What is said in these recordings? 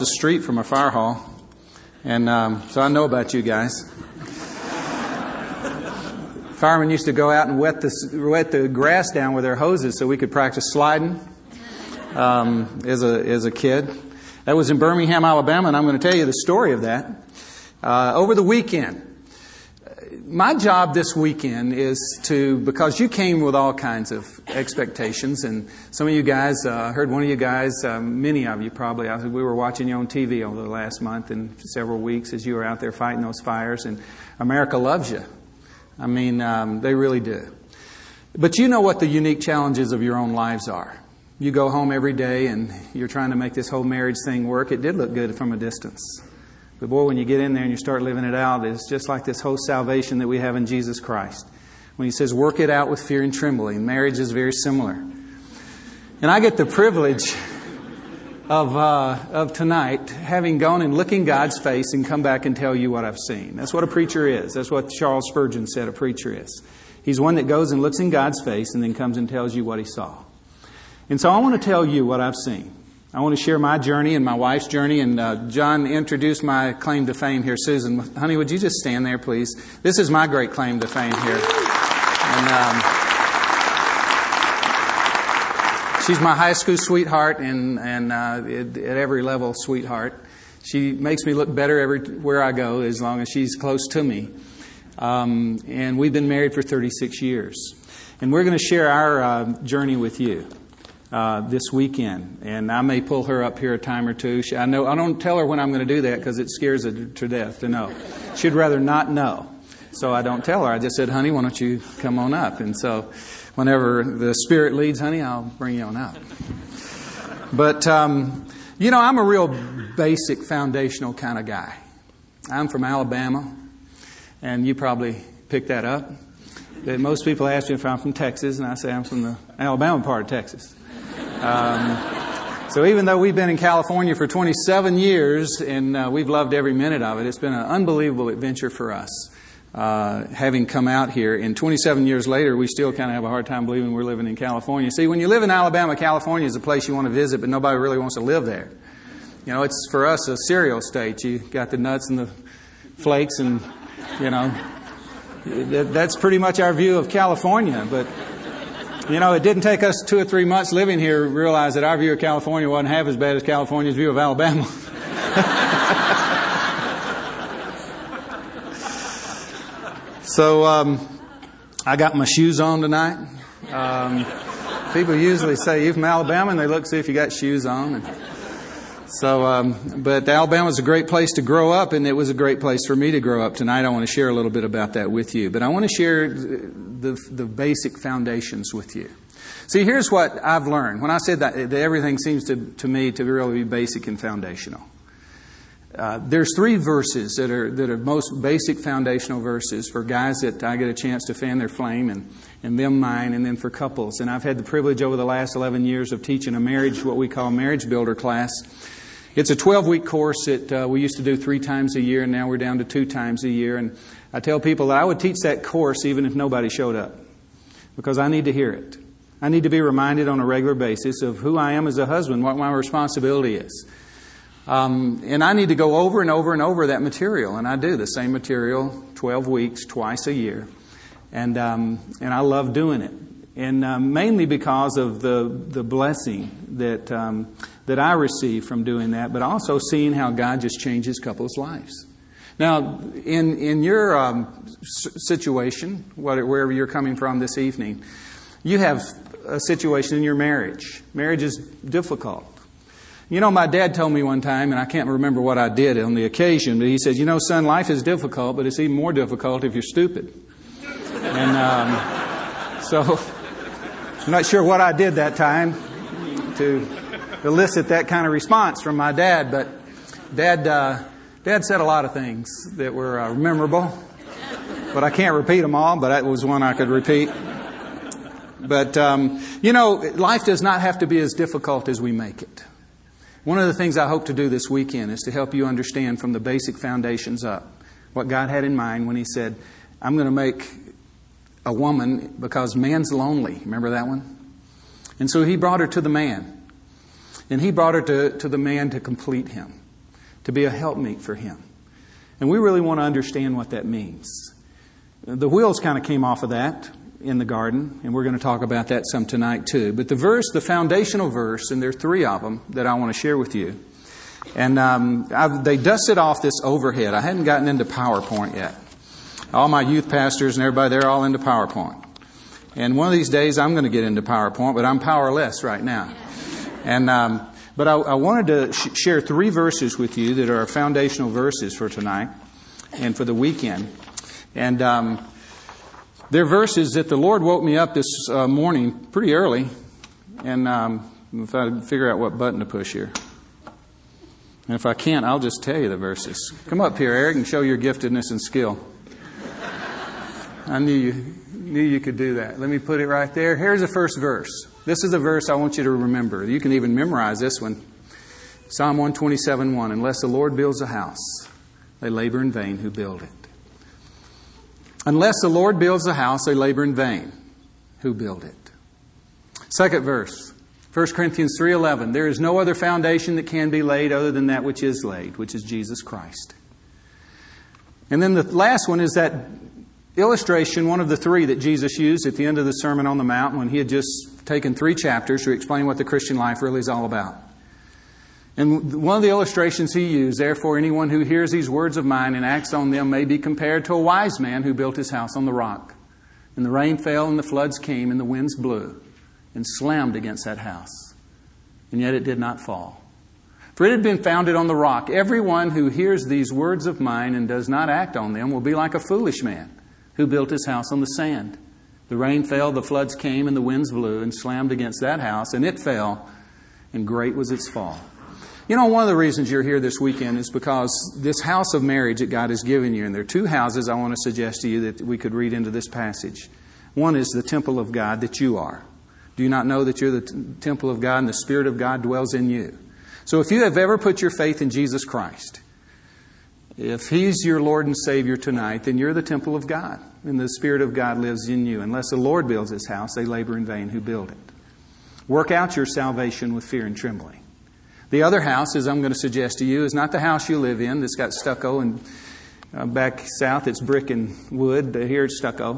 the street from a fire hall, and so I know about you guys. Firemen used to go out and wet the grass down with their hoses so we could practice sliding as a kid. That was in Birmingham, Alabama, and I'm going to tell you the story of that. Over the weekend, my job this weekend is because you came with all kinds of expectations, and some of you guys, I heard one of you guys, many of you probably, we were watching you on TV over the last month and several weeks as you were out there fighting those fires, and America loves you. I mean, they really do. But you know what the unique challenges of your own lives are. You go home every day and you're trying to make this whole marriage thing work. It did look good from a distance. But boy, when you get in there and you start living it out, it's just like this whole salvation that we have in Jesus Christ. When He says, work it out with fear and trembling. Marriage is very similar. And I get the privilege of tonight having gone and look in God's face and come back and tell you what I've seen. That's what a preacher is. That's what Charles Spurgeon said a preacher is. He's one that goes and looks in God's face and then comes and tells you what he saw. And so I want to tell you what I've seen. I want to share my journey and my wife's journey. And John introduced my claim to fame here. Susan, honey, would you just stand there, please? This is my great claim to fame here. And she's my high school sweetheart and at every level sweetheart. She makes me look better everywhere I go as long as she's close to me. And we've been married for 36 years. And we're going to share our journey with you this weekend. And I may pull her up here a time or two. I don't tell her when I'm going to do that because it scares her to death to know. She'd rather not know. So I don't tell her. I just said, honey, why don't you come on up? And so whenever the Spirit leads, honey, I'll bring you on up. But, I'm a real basic, foundational kind of guy. I'm from Alabama, and you probably picked that up. That most people ask me if I'm from Texas, and I say I'm from the Alabama part of Texas. So even though we've been in California for 27 years, and we've loved every minute of it, it's been an unbelievable adventure for us. Having come out here, and 27 years later, we still kind of have a hard time believing we're living in California. See, when you live in Alabama, California is a place you want to visit, but nobody really wants to live there. You know, it's for us a cereal state. You got the nuts and the flakes, and that's pretty much our view of California. But it didn't take us 2 or 3 months living here to realize that our view of California wasn't half as bad as California's view of Alabama. So I got my shoes on tonight. People usually say, you from Alabama? And they look, see if you got shoes on. But Alabama's a great place to grow up, and it was a great place for me to grow up. Tonight I want to share a little bit about that with you. But I want to share the basic foundations with you. See, here's what I've learned. When I said that everything seems to me to really be basic and foundational. There's 3 verses that are most basic foundational verses for guys that I get a chance to fan their flame and them mine, and then for couples. And I've had the privilege over the last 11 years of teaching what we call a marriage builder class. It's a 12-week course that we used to do 3 times a year, and now we're down to 2 times a year. And I tell people that I would teach that course even if nobody showed up, because I need to hear it. I need to be reminded on a regular basis of who I am as a husband, what my responsibility is. And I need to go over and over and over that material. And I do the same material 12 weeks, twice a year. And I love doing it. And mainly because of the blessing that I receive from doing that, but also seeing how God just changes couples' lives. Now, in your situation, wherever you're coming from this evening, you have a situation in your marriage. Marriage is difficult. My dad told me one time, and I can't remember what I did on the occasion, but he said, son, life is difficult, but it's even more difficult if you're stupid. And so I'm not sure what I did that time to elicit that kind of response from my dad, but Dad said a lot of things that were memorable, but I can't repeat them all, but that was one I could repeat. But, life does not have to be as difficult as we make it. One of the things I hope to do this weekend is to help you understand from the basic foundations up what God had in mind when He said, I'm going to make a woman because man's lonely. Remember that one? And so He brought her to the man. And He brought her to the man to complete him. to be a helpmeet for Him. And we really want to understand what that means. The wheels kind of came off of that in the garden, and we're going to talk about that some tonight too. But the foundational verse, and there are 3 of them that I want to share with you. And they dusted off this overhead. I hadn't gotten into PowerPoint yet. All my youth pastors and everybody, they're all into PowerPoint. And one of these days I'm going to get into PowerPoint, but I'm powerless right now. And but I wanted to share 3 verses with you that are foundational verses for tonight and for the weekend. And they're verses that the Lord woke me up this morning pretty early. And if I figure out what button to push here. And if I can't, I'll just tell you the verses. Come up here, Eric, and show your giftedness and skill. I knew you could do that. Let me put it right there. Here's the first verse. This is a verse I want you to remember. You can even memorize this one. Psalm 127:1. Unless the Lord builds a house, they labor in vain who build it. Unless the Lord builds a house, they labor in vain who build it. Second verse. 1 Corinthians 3:11. There is no other foundation that can be laid other than that which is laid, which is Jesus Christ. And then the last one is that illustration, one of the 3 that Jesus used at the end of the Sermon on the Mount when He had just taken 3 chapters to explain what the Christian life really is all about. And one of the illustrations He used, therefore anyone who hears these words of mine and acts on them may be compared to a wise man who built his house on the rock. And the rain fell and the floods came and the winds blew and slammed against that house. And yet it did not fall. For it had been founded on the rock. Everyone who hears these words of mine and does not act on them will be like a foolish man who built his house on the sand. The rain fell, the floods came, and the winds blew and slammed against that house, and it fell, and great was its fall. You know, one of the reasons you're here this weekend is because this house of marriage that God has given you, and there are 2 houses I want to suggest to you that we could read into this passage. One is the temple of God that you are. Do you not know that you're the temple of God and the Spirit of God dwells in you? So if you have ever put your faith in Jesus Christ, if He's your Lord and Savior tonight, then you're the temple of God, and the Spirit of God lives in you. Unless the Lord builds His house, they labor in vain who build it. Work out your salvation with fear and trembling. The other house, as I'm going to suggest to you, is not the house you live in that's got stucco, and back south it's brick and wood. Here it's stucco.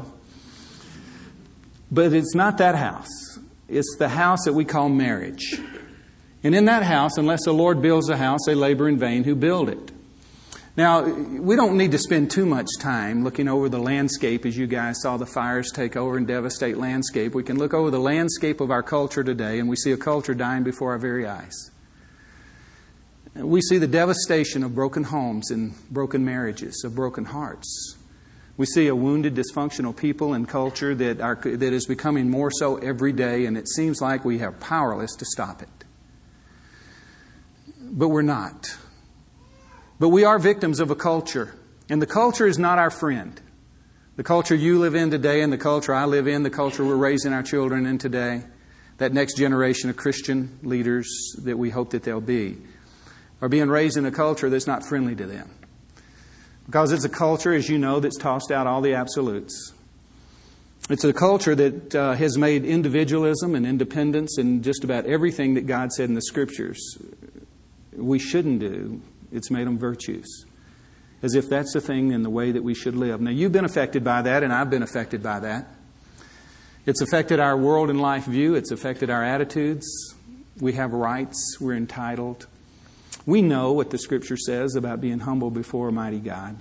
But it's not that house. It's the house that we call marriage. And in that house, unless the Lord builds a house, they labor in vain who build it. Now, we don't need to spend too much time looking over the landscape as you guys saw the fires take over and devastate landscape. We can look over the landscape of our culture today, and we see a culture dying before our very eyes. We see the devastation of broken homes and broken marriages, of broken hearts. We see a wounded, dysfunctional people and culture that is becoming more so every day, and it seems like we are powerless to stop it. But we're not. But we are victims of a culture, and the culture is not our friend. The culture you live in today and the culture I live in, the culture we're raising our children in today, that next generation of Christian leaders that we hope that they'll be, are being raised in a culture that's not friendly to them. Because it's a culture, as you know, that's tossed out all the absolutes. It's a culture that has made individualism and independence and just about everything that God said in the Scriptures we shouldn't do. It's made them virtues. As if that's the thing and the way that we should live. Now, you've been affected by that, and I've been affected by that. It's affected our world and life view. It's affected our attitudes. We have rights. We're entitled. We know what the Scripture says about being humble before a mighty God.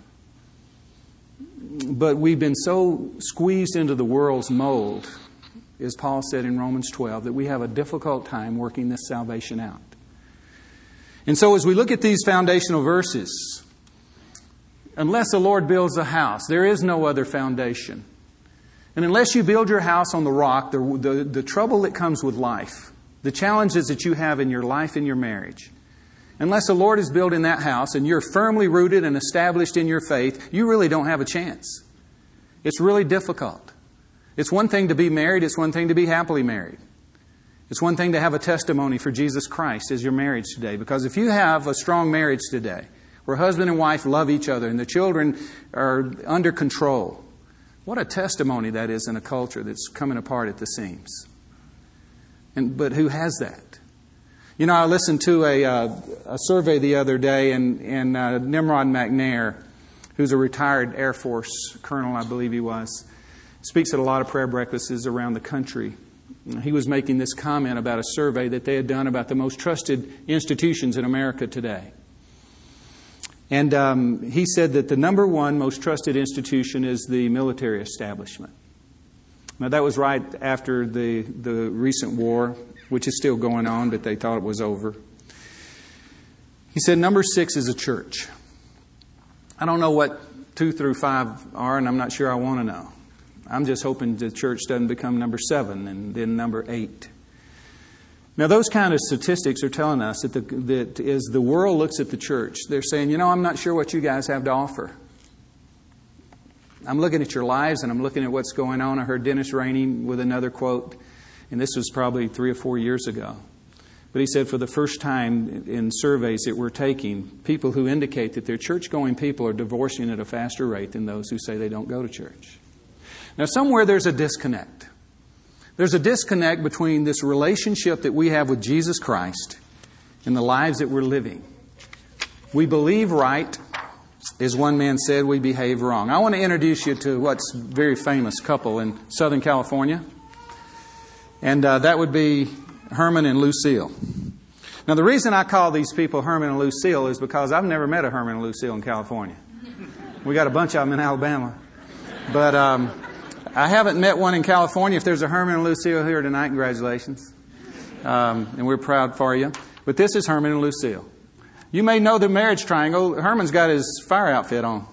But we've been so squeezed into the world's mold, as Paul said in Romans 12, that we have a difficult time working this salvation out. And so as we look at these foundational verses, unless the Lord builds a house, there is no other foundation. And unless you build your house on the rock, the trouble that comes with life, the challenges that you have in your life and your marriage, unless the Lord is building that house and you're firmly rooted and established in your faith, you really don't have a chance. It's really difficult. It's one thing to be married. It's one thing to be happily married. It's one thing to have a testimony for Jesus Christ as your marriage today. Because if you have a strong marriage today, where husband and wife love each other and the children are under control, what a testimony that is in a culture that's coming apart at the seams. But who has that? You know, I listened to a survey the other day, and Nimrod McNair, who's a retired Air Force colonel, I believe he was, speaks at a lot of prayer breakfasts around the country. He was making this comment about a survey that they had done about the most trusted institutions in America today. And he said that the number one most trusted institution is the military establishment. Now, that was right after the recent war, which is still going on, but they thought it was over. He said number 6 is a church. I don't know what 2 through 5 are, and I'm not sure I want to know. I'm just hoping the church doesn't become number 7 and then number 8. Now, those kind of statistics are telling us that as the world looks at the church, they're saying, you know, I'm not sure what you guys have to offer. I'm looking at your lives, and I'm looking at what's going on. I heard Dennis Rainey with another quote, and this was probably 3 or 4 years ago. But he said for the first time in surveys that we're taking, people who indicate that they're church-going people are divorcing at a faster rate than those who say they don't go to church. Now, somewhere there's a disconnect. There's a disconnect between this relationship that we have with Jesus Christ and the lives that we're living. We believe right. As one man said, we behave wrong. I want to introduce you to what's a very famous couple in Southern California. And that would be Herman and Lucille. Now, the reason I call these people Herman and Lucille is because I've never met a Herman and Lucille in California. We got a bunch of them in Alabama. But I haven't met one in California. If there's a Herman and Lucille here tonight, congratulations. And we're proud for you. But this is Herman and Lucille. You may know the marriage triangle. Herman's got his fire outfit on.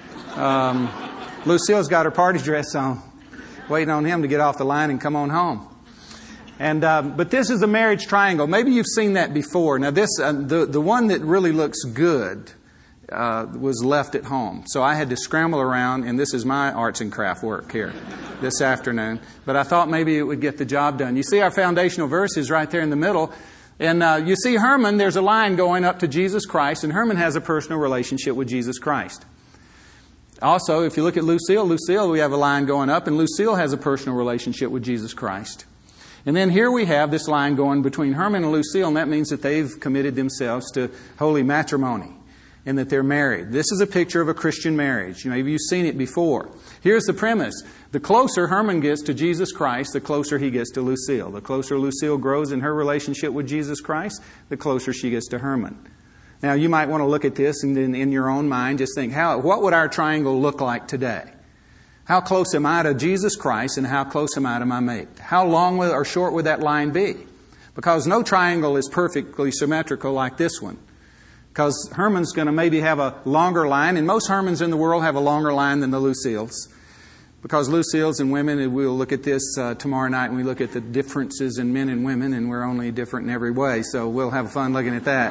Lucille's got her party dress on, waiting on him to get off the line and come on home. And but this is the marriage triangle. Maybe you've seen that before. Now, this the one that really looks good was left at home. So I had to scramble around, and this is my arts and craft work here this afternoon. But I thought maybe it would get the job done. You see our foundational verses right there in the middle. And you see Herman, there's a line going up to Jesus Christ, and Herman has a personal relationship with Jesus Christ. Also, if you look at Lucille, we have a line going up, and Lucille has a personal relationship with Jesus Christ. And then here we have this line going between Herman and Lucille, and that means that they've committed themselves to holy matrimony and that they're married. This is a picture of a Christian marriage. Maybe you've seen it before. Here's the premise. The closer Herman gets to Jesus Christ, the closer he gets to Lucille. The closer Lucille grows in her relationship with Jesus Christ, the closer she gets to Herman. Now, you might want to look at this and then in your own mind just think, what would our triangle look like today? How close am I to Jesus Christ and how close am I to my mate? How long or short would that line be? Because no triangle is perfectly symmetrical like this one. Because Herman's going to maybe have a longer line, and most Hermans in the world have a longer line than the Lucilles. Because Lucille's and women, and we'll look at this tomorrow night, and we look at the differences in men and women, and we're only different in every way, so we'll have fun looking at that.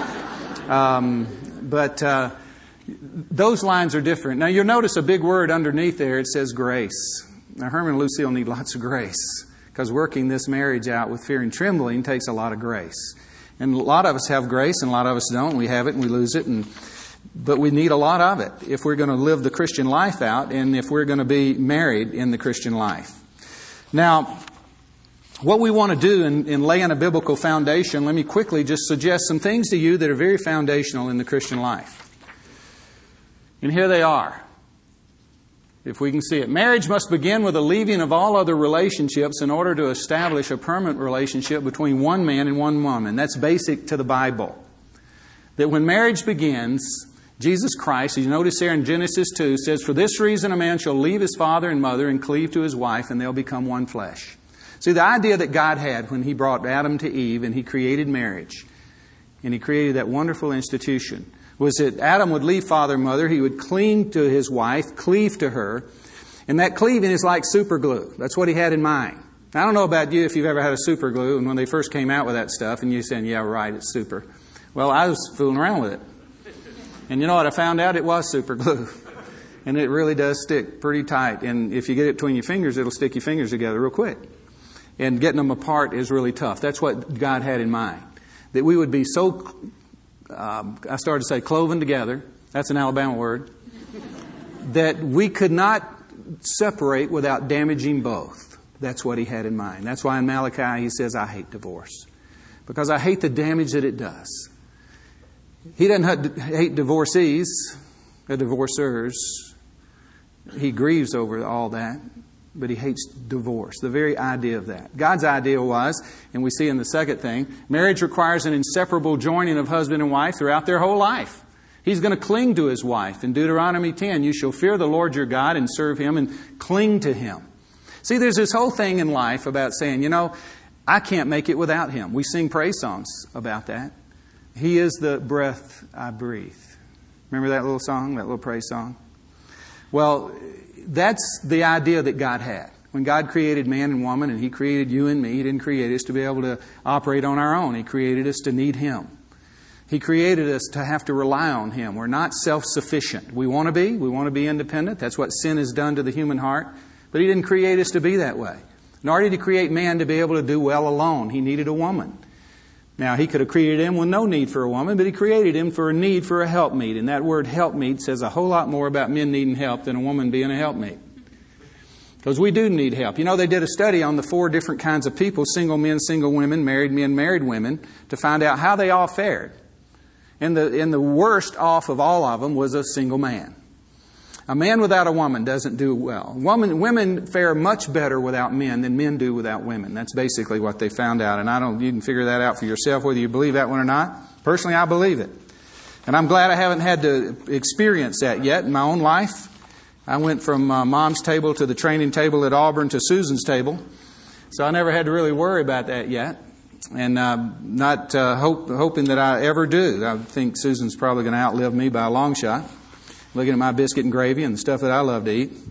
But those lines are different. Now, you'll notice a big word underneath there. It says grace. Now, Herman and Lucille need lots of grace, because working this marriage out with fear and trembling takes a lot of grace. And a lot of us have grace, and a lot of us don't. We have it, and we lose it, but we need a lot of it if we're going to live the Christian life out and if we're going to be married in the Christian life. Now, what we want to do in laying a biblical foundation, let me quickly just suggest some things to you that are very foundational in the Christian life. And here they are. If we can see it. Marriage must begin with a leaving of all other relationships in order to establish a permanent relationship between one man and one woman. That's basic to the Bible. That when marriage begins, Jesus Christ, as you notice there in Genesis 2, says, "For this reason a man shall leave his father and mother and cleave to his wife, and they'll become one flesh." See, the idea that God had when He brought Adam to Eve and He created marriage, and He created that wonderful institution, was that Adam would leave father and mother, he would cling to his wife, cleave to her, and that cleaving is like super glue. That's what He had in mind. I don't know about you if you've ever had a super glue, and when they first came out with that stuff, and you're saying, yeah, right, it's super. Well, I was fooling around with it. And you know what I found out? It was super glue. And it really does stick pretty tight. And if you get it between your fingers, it'll stick your fingers together real quick. And getting them apart is really tough. That's what God had in mind. That we would be so, I started to say cloven together. That's an Alabama word. That we could not separate without damaging both. That's what He had in mind. That's why in Malachi He says, I hate divorce. because I hate the damage that it does. He doesn't hate divorcees or divorcers. He grieves over all that, but he hates divorce, the very idea of that. God's idea was, and we see in the second thing, marriage requires an inseparable joining of husband and wife throughout their whole life. He's going to cling to his wife. In Deuteronomy 10, you shall fear the Lord your God and serve Him and cling to Him. See, there's this whole thing in life about saying, I can't make it without Him. We sing praise songs about that. He is the breath I breathe. Remember that little song, that little praise song? Well, that's the idea that God had. When God created man and woman and He created you and me, He didn't create us to be able to operate on our own. He created us to need Him. He created us to have to rely on Him. We're not self-sufficient. We want to be. We want to be independent. That's what sin has done to the human heart. But He didn't create us to be that way. Nor did He create man to be able to do well alone. He needed a woman. Now, He could have created him with no need for a woman, but He created him for a need for a helpmeet. And that word helpmeet says a whole lot more about men needing help than a woman being a helpmeet. Because we do need help. They did a study on the 4 different kinds of people, single men, single women, married men, married women, to find out how they all fared. And the worst off of all of them was a single man. A man without a woman doesn't do well. Women fare much better without men than men do without women. That's basically what they found out. And you can figure that out for yourself, whether you believe that one or not. Personally, I believe it. And I'm glad I haven't had to experience that yet in my own life. I went from Mom's table to the training table at Auburn to Susan's table. So I never had to really worry about that yet. And not hoping that I ever do. I think Susan's probably going to outlive me by a long shot. Looking at my biscuit and gravy and the stuff that I love to eat.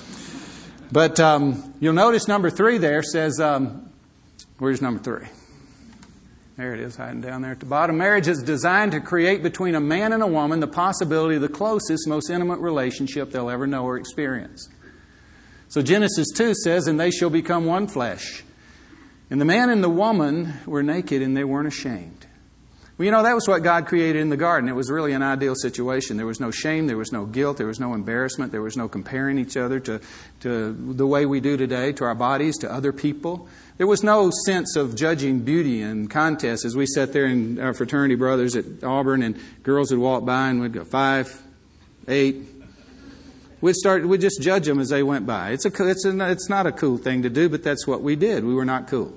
But you'll notice number 3 there says, where's number 3? There it is, hiding down there at the bottom. Marriage is designed to create between a man and a woman the possibility of the closest, most intimate relationship they'll ever know or experience. So Genesis 2 says, and they shall become one flesh. And the man and the woman were naked and they weren't ashamed. Well, that was what God created in the garden. It was really an ideal situation. There was no shame, there was no guilt, there was no embarrassment, there was no comparing each other to the way we do today, to our bodies, to other people. There was no sense of judging beauty and contests as we sat there in our fraternity brothers at Auburn and girls would walk by and we'd go 5, 8. We'd just judge them as they went by. It's not a cool thing to do, but that's what we did. We were not cool.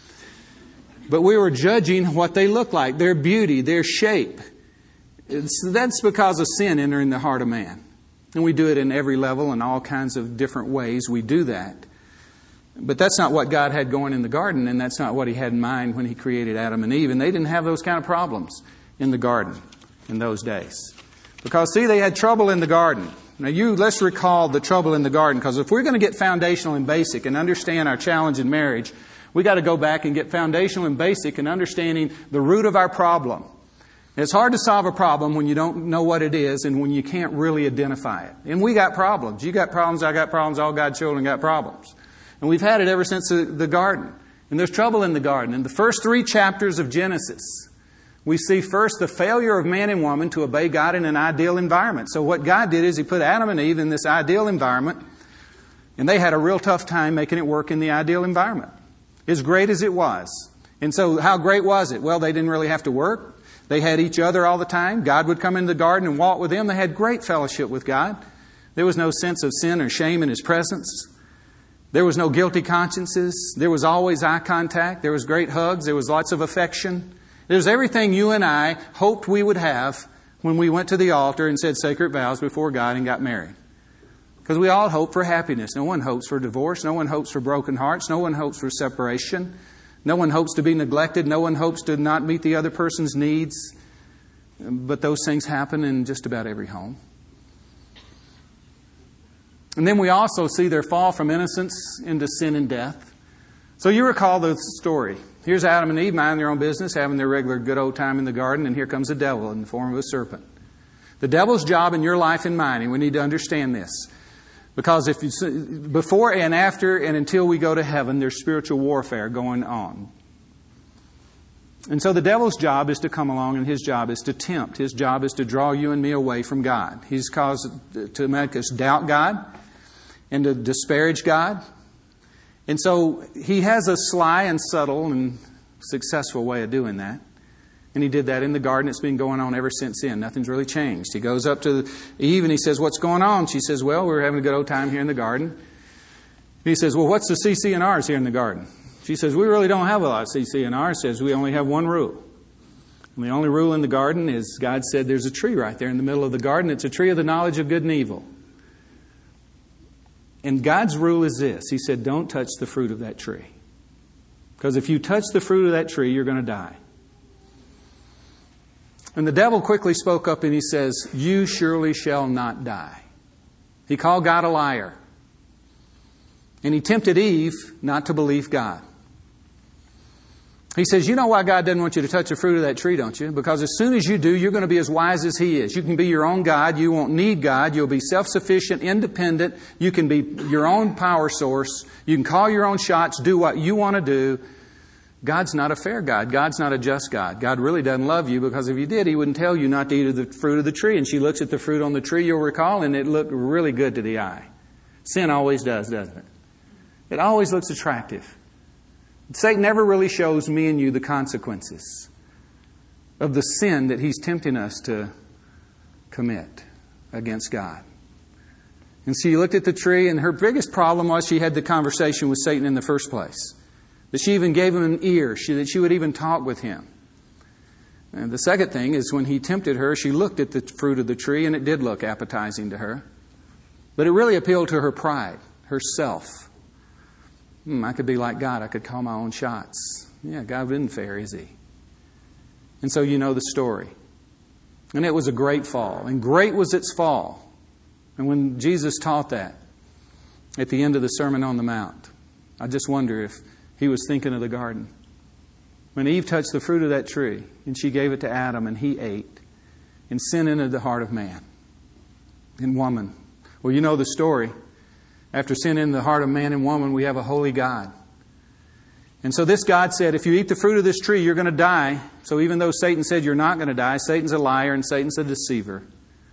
But we were judging what they looked like, their beauty, their shape. That's because of sin entering the heart of man. And we do it in every level in all kinds of different ways. We do that. But that's not what God had going in the garden, and that's not what He had in mind when He created Adam and Eve. And they didn't have those kind of problems in the garden in those days. Because, see, they had trouble in the garden. Now, let's recall the trouble in the garden, because if we're going to get foundational and basic and understand our challenge in marriage, we got to go back and get foundational and basic in understanding the root of our problem. It's hard to solve a problem when you don't know what it is and when you can't really identify it. And we got problems. You got problems, I got problems, all God's children got problems. And we've had it ever since the garden. And there's trouble in the garden. In the first 3 chapters of Genesis, we see first the failure of man and woman to obey God in an ideal environment. So what God did is He put Adam and Eve in this ideal environment, and they had a real tough time making it work in the ideal environment, as great as it was. And so how great was it? Well, they didn't really have to work. They had each other all the time. God would come into the garden and walk with them. They had great fellowship with God. There was no sense of sin or shame in His presence. There was no guilty consciences. There was always eye contact. There was great hugs. There was lots of affection. There was everything you and I hoped we would have when we went to the altar and said sacred vows before God and got married. Because we all hope for happiness. No one hopes for divorce. No one hopes for broken hearts. No one hopes for separation. No one hopes to be neglected. No one hopes to not meet the other person's needs. But those things happen in just about every home. And then we also see their fall from innocence into sin and death. So you recall the story. Here's Adam and Eve minding their own business, having their regular good old time in the garden, and here comes the devil in the form of a serpent. The devil's job in your life and mine, and we need to understand this. Because before and after and until we go to heaven, there's spiritual warfare going on. And so the devil's job is to come along, and his job is to tempt. His job is to draw you and me away from God. He's caused to make us doubt God and to disparage God. And so he has us sly and subtle and successful way of doing that. And he did that in the garden. It's been going on ever since then. Nothing's really changed. He goes up to Eve and he says, "What's going on?" She says, "Well, we're having a good old time here in the garden." He says, "Well, what's the CC&Rs here in the garden?" She says, "We really don't have a lot of CC&Rs." Says, "We only have one rule. And the only rule in the garden is God said there's a tree right there in the middle of the garden. It's a tree of the knowledge of good and evil. And God's rule is this." He said, "Don't touch the fruit of that tree. Because if you touch the fruit of that tree, you're going to die." And the devil quickly spoke up and he says, "You surely shall not die." He called God a liar. And he tempted Eve not to believe God. He says, "You know why God doesn't want you to touch the fruit of that tree, don't you? Because as soon as you do, you're going to be as wise as He is. You can be your own God. You won't need God. You'll be self-sufficient, independent. You can be your own power source. You can call your own shots, do what you want to do. God's not a fair God. God's not a just God. God really doesn't love you, because if He did, He wouldn't tell you not to eat of the fruit of the tree." And she looks at the fruit on the tree, you'll recall, and it looked really good to the eye. Sin always does, doesn't it? It always looks attractive. Satan never really shows me and you the consequences of the sin that he's tempting us to commit against God. And she looked at the tree, and her biggest problem was she had the conversation with Satan in the first place. That she even gave him an ear, that she would even talk with him. And the second thing is when he tempted her, she looked at the fruit of the tree, and it did look appetizing to her. But it really appealed to her pride, her self. I could be like God. I could call my own shots. Yeah, God isn't fair, is He? And so you know the story. And it was a great fall. And great was its fall. And when Jesus taught that at the end of the Sermon on the Mount, I just wonder if He was thinking of the garden. When Eve touched the fruit of that tree, and she gave it to Adam, and he ate, and sin entered the heart of man and woman. Well, you know the story. After sin in the heart of man and woman, we have a holy God. And so this God said, if you eat the fruit of this tree, you're going to die. So even though Satan said you're not going to die, Satan's a liar and Satan's a deceiver.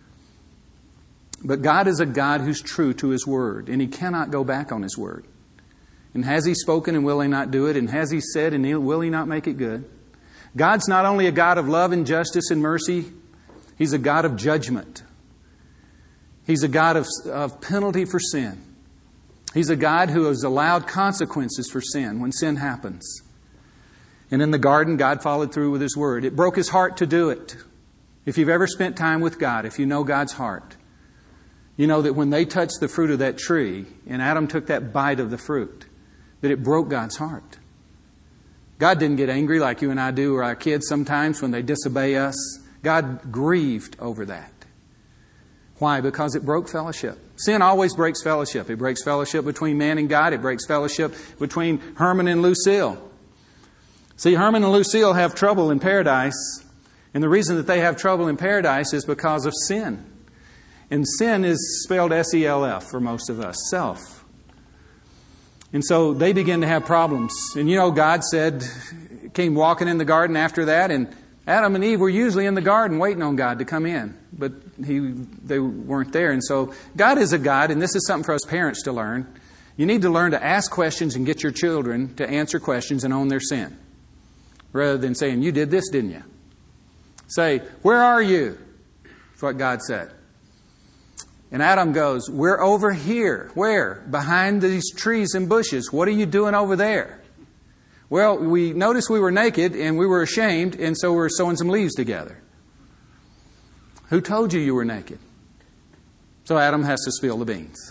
But God is a God who's true to His Word, and He cannot go back on His Word. And has He spoken, and will He not do it? And has He said, and will He not make it good? God's not only a God of love and justice and mercy, He's a God of judgment. He's a God of penalty for sin. He's a God who has allowed consequences for sin when sin happens. And in the garden, God followed through with His Word. It broke His heart to do it. If you've ever spent time with God, if you know God's heart, you know that when they touched the fruit of that tree, and Adam took that bite of the fruit, that it broke God's heart. God didn't get angry like you and I do, or our kids sometimes when they disobey us. God grieved over that. Why? Because it broke fellowship. Sin always breaks fellowship. It breaks fellowship between man and God. It breaks fellowship between Herman and Lucille. See, Herman and Lucille have trouble in paradise. And the reason that they have trouble in paradise is because of sin. And sin is spelled S-E-L-F for most of us, self. And so they begin to have problems. And you know, God said, came walking in the garden after that, and Adam and Eve were usually in the garden waiting on God to come in. But they weren't there. And so God is a God, and this is something for us parents to learn. You need to learn to ask questions and get your children to answer questions and own their sin. Rather than saying, you did this, didn't you? Say, where are you? That's what God said. And Adam goes, we're over here. Where? Behind these trees and bushes. What are you doing over there? Well, we noticed we were naked and we were ashamed, and so we're sewing some leaves together. Who told you were naked? So Adam has to spill the beans.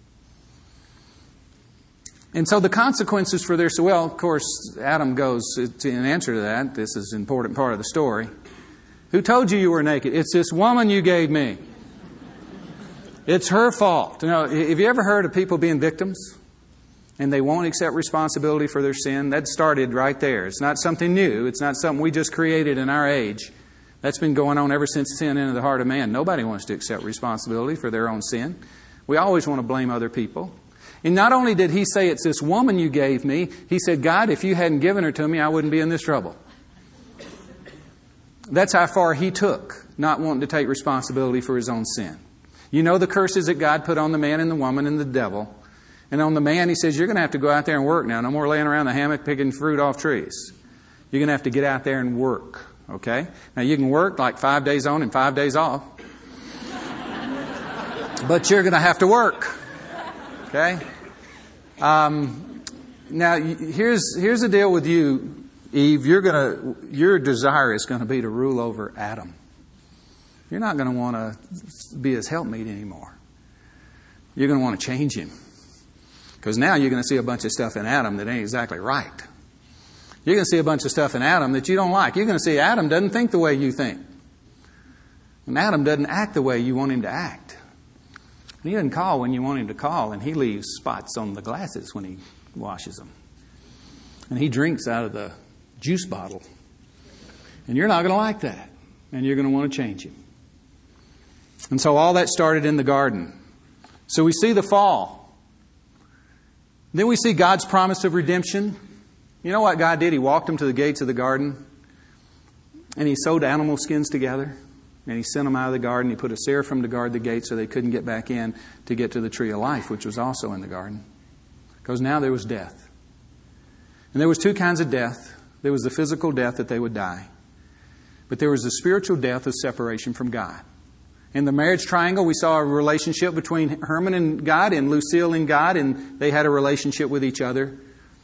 And so the consequences for their... Well, of course, Adam goes in answer to that. This is an important part of the story. Who told you were naked? It's this woman you gave me. It's her fault. You know, have you ever heard of people being victims? And they won't accept responsibility for their sin? That started right there. It's not something new. It's not something we just created in our age. That's been going on ever since sin entered the heart of man. Nobody wants to accept responsibility for their own sin. We always want to blame other people. And not only did he say, it's this woman you gave me, he said, God, if you hadn't given her to me, I wouldn't be in this trouble. That's how far he took, not wanting to take responsibility for his own sin. You know the curses that God put on the man and the woman and the devil. And on the man, he says, you're going to have to go out there and work now. No more laying around the hammock picking fruit off trees. You're going to have to get out there and work. Okay? Now you can work like 5 days on and 5 days off. But you're going to have to work. Okay? Now here's the deal with you, Eve. Your desire is going to be to rule over Adam. You're not going to want to be his helpmeet anymore. You're going to want to change him. Because now you're going to see a bunch of stuff in Adam that ain't exactly right. You're going to see a bunch of stuff in Adam that you don't like. You're going to see Adam doesn't think the way you think. And Adam doesn't act the way you want him to act. And he doesn't call when you want him to call, and he leaves spots on the glasses when he washes them. And he drinks out of the juice bottle. And you're not going to like that. And you're going to want to change him. And so all that started in the garden. So we see the fall. Then we see God's promise of redemption. You know what God did? He walked them to the gates of the garden. And He sewed animal skins together. And He sent them out of the garden. He put a seraphim to guard the gate so they couldn't get back in to get to the tree of life, which was also in the garden. Because now there was death. And there was two kinds of death. There was the physical death that they would die. But there was the spiritual death of separation from God. In the marriage triangle, we saw a relationship between Herman and God and Lucille and God, and they had a relationship with each other.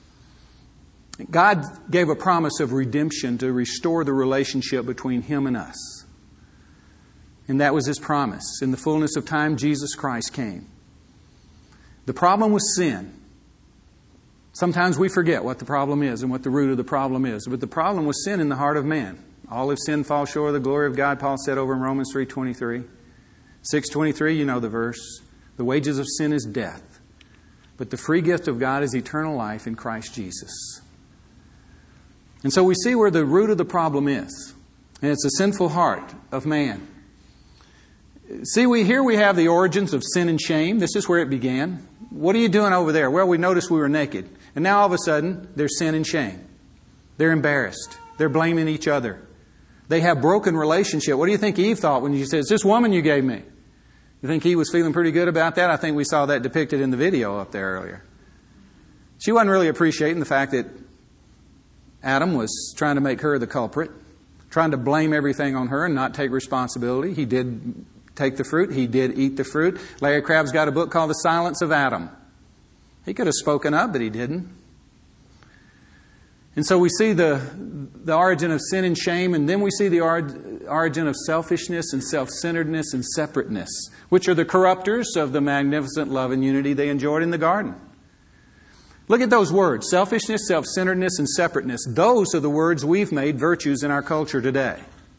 God gave a promise of redemption to restore the relationship between Him and us. And that was His promise. In the fullness of time, Jesus Christ came. The problem was sin. Sometimes we forget what the problem is and what the root of the problem is. But the problem was sin in the heart of man. All have sinned, fall short of the glory of God, Paul said over in Romans 3:23. 6:23, you know the verse. The wages of sin is death. But the free gift of God is eternal life in Christ Jesus. And so we see where the root of the problem is. And it's the sinful heart of man. See, here we have the origins of sin and shame. This is where it began. What are you doing over there? Well, we noticed we were naked. And now all of a sudden, there's sin and shame. They're embarrassed. They're blaming each other. They have broken relationship. What do you think Eve thought when she said, "It's this woman you gave me"? You think he was feeling pretty good about that? I think we saw that depicted in the video up there earlier. She wasn't really appreciating the fact that Adam was trying to make her the culprit, trying to blame everything on her and not take responsibility. He did take the fruit. He did eat the fruit. Larry Crabb's got a book called The Silence of Adam. He could have spoken up, but he didn't. And so we see the origin of sin and shame, and then we see the origin of selfishness and self-centeredness and separateness, which are the corruptors of the magnificent love and unity they enjoyed in the garden. Look at those words: selfishness, self-centeredness, and separateness. Those are the words we've made virtues in our culture today.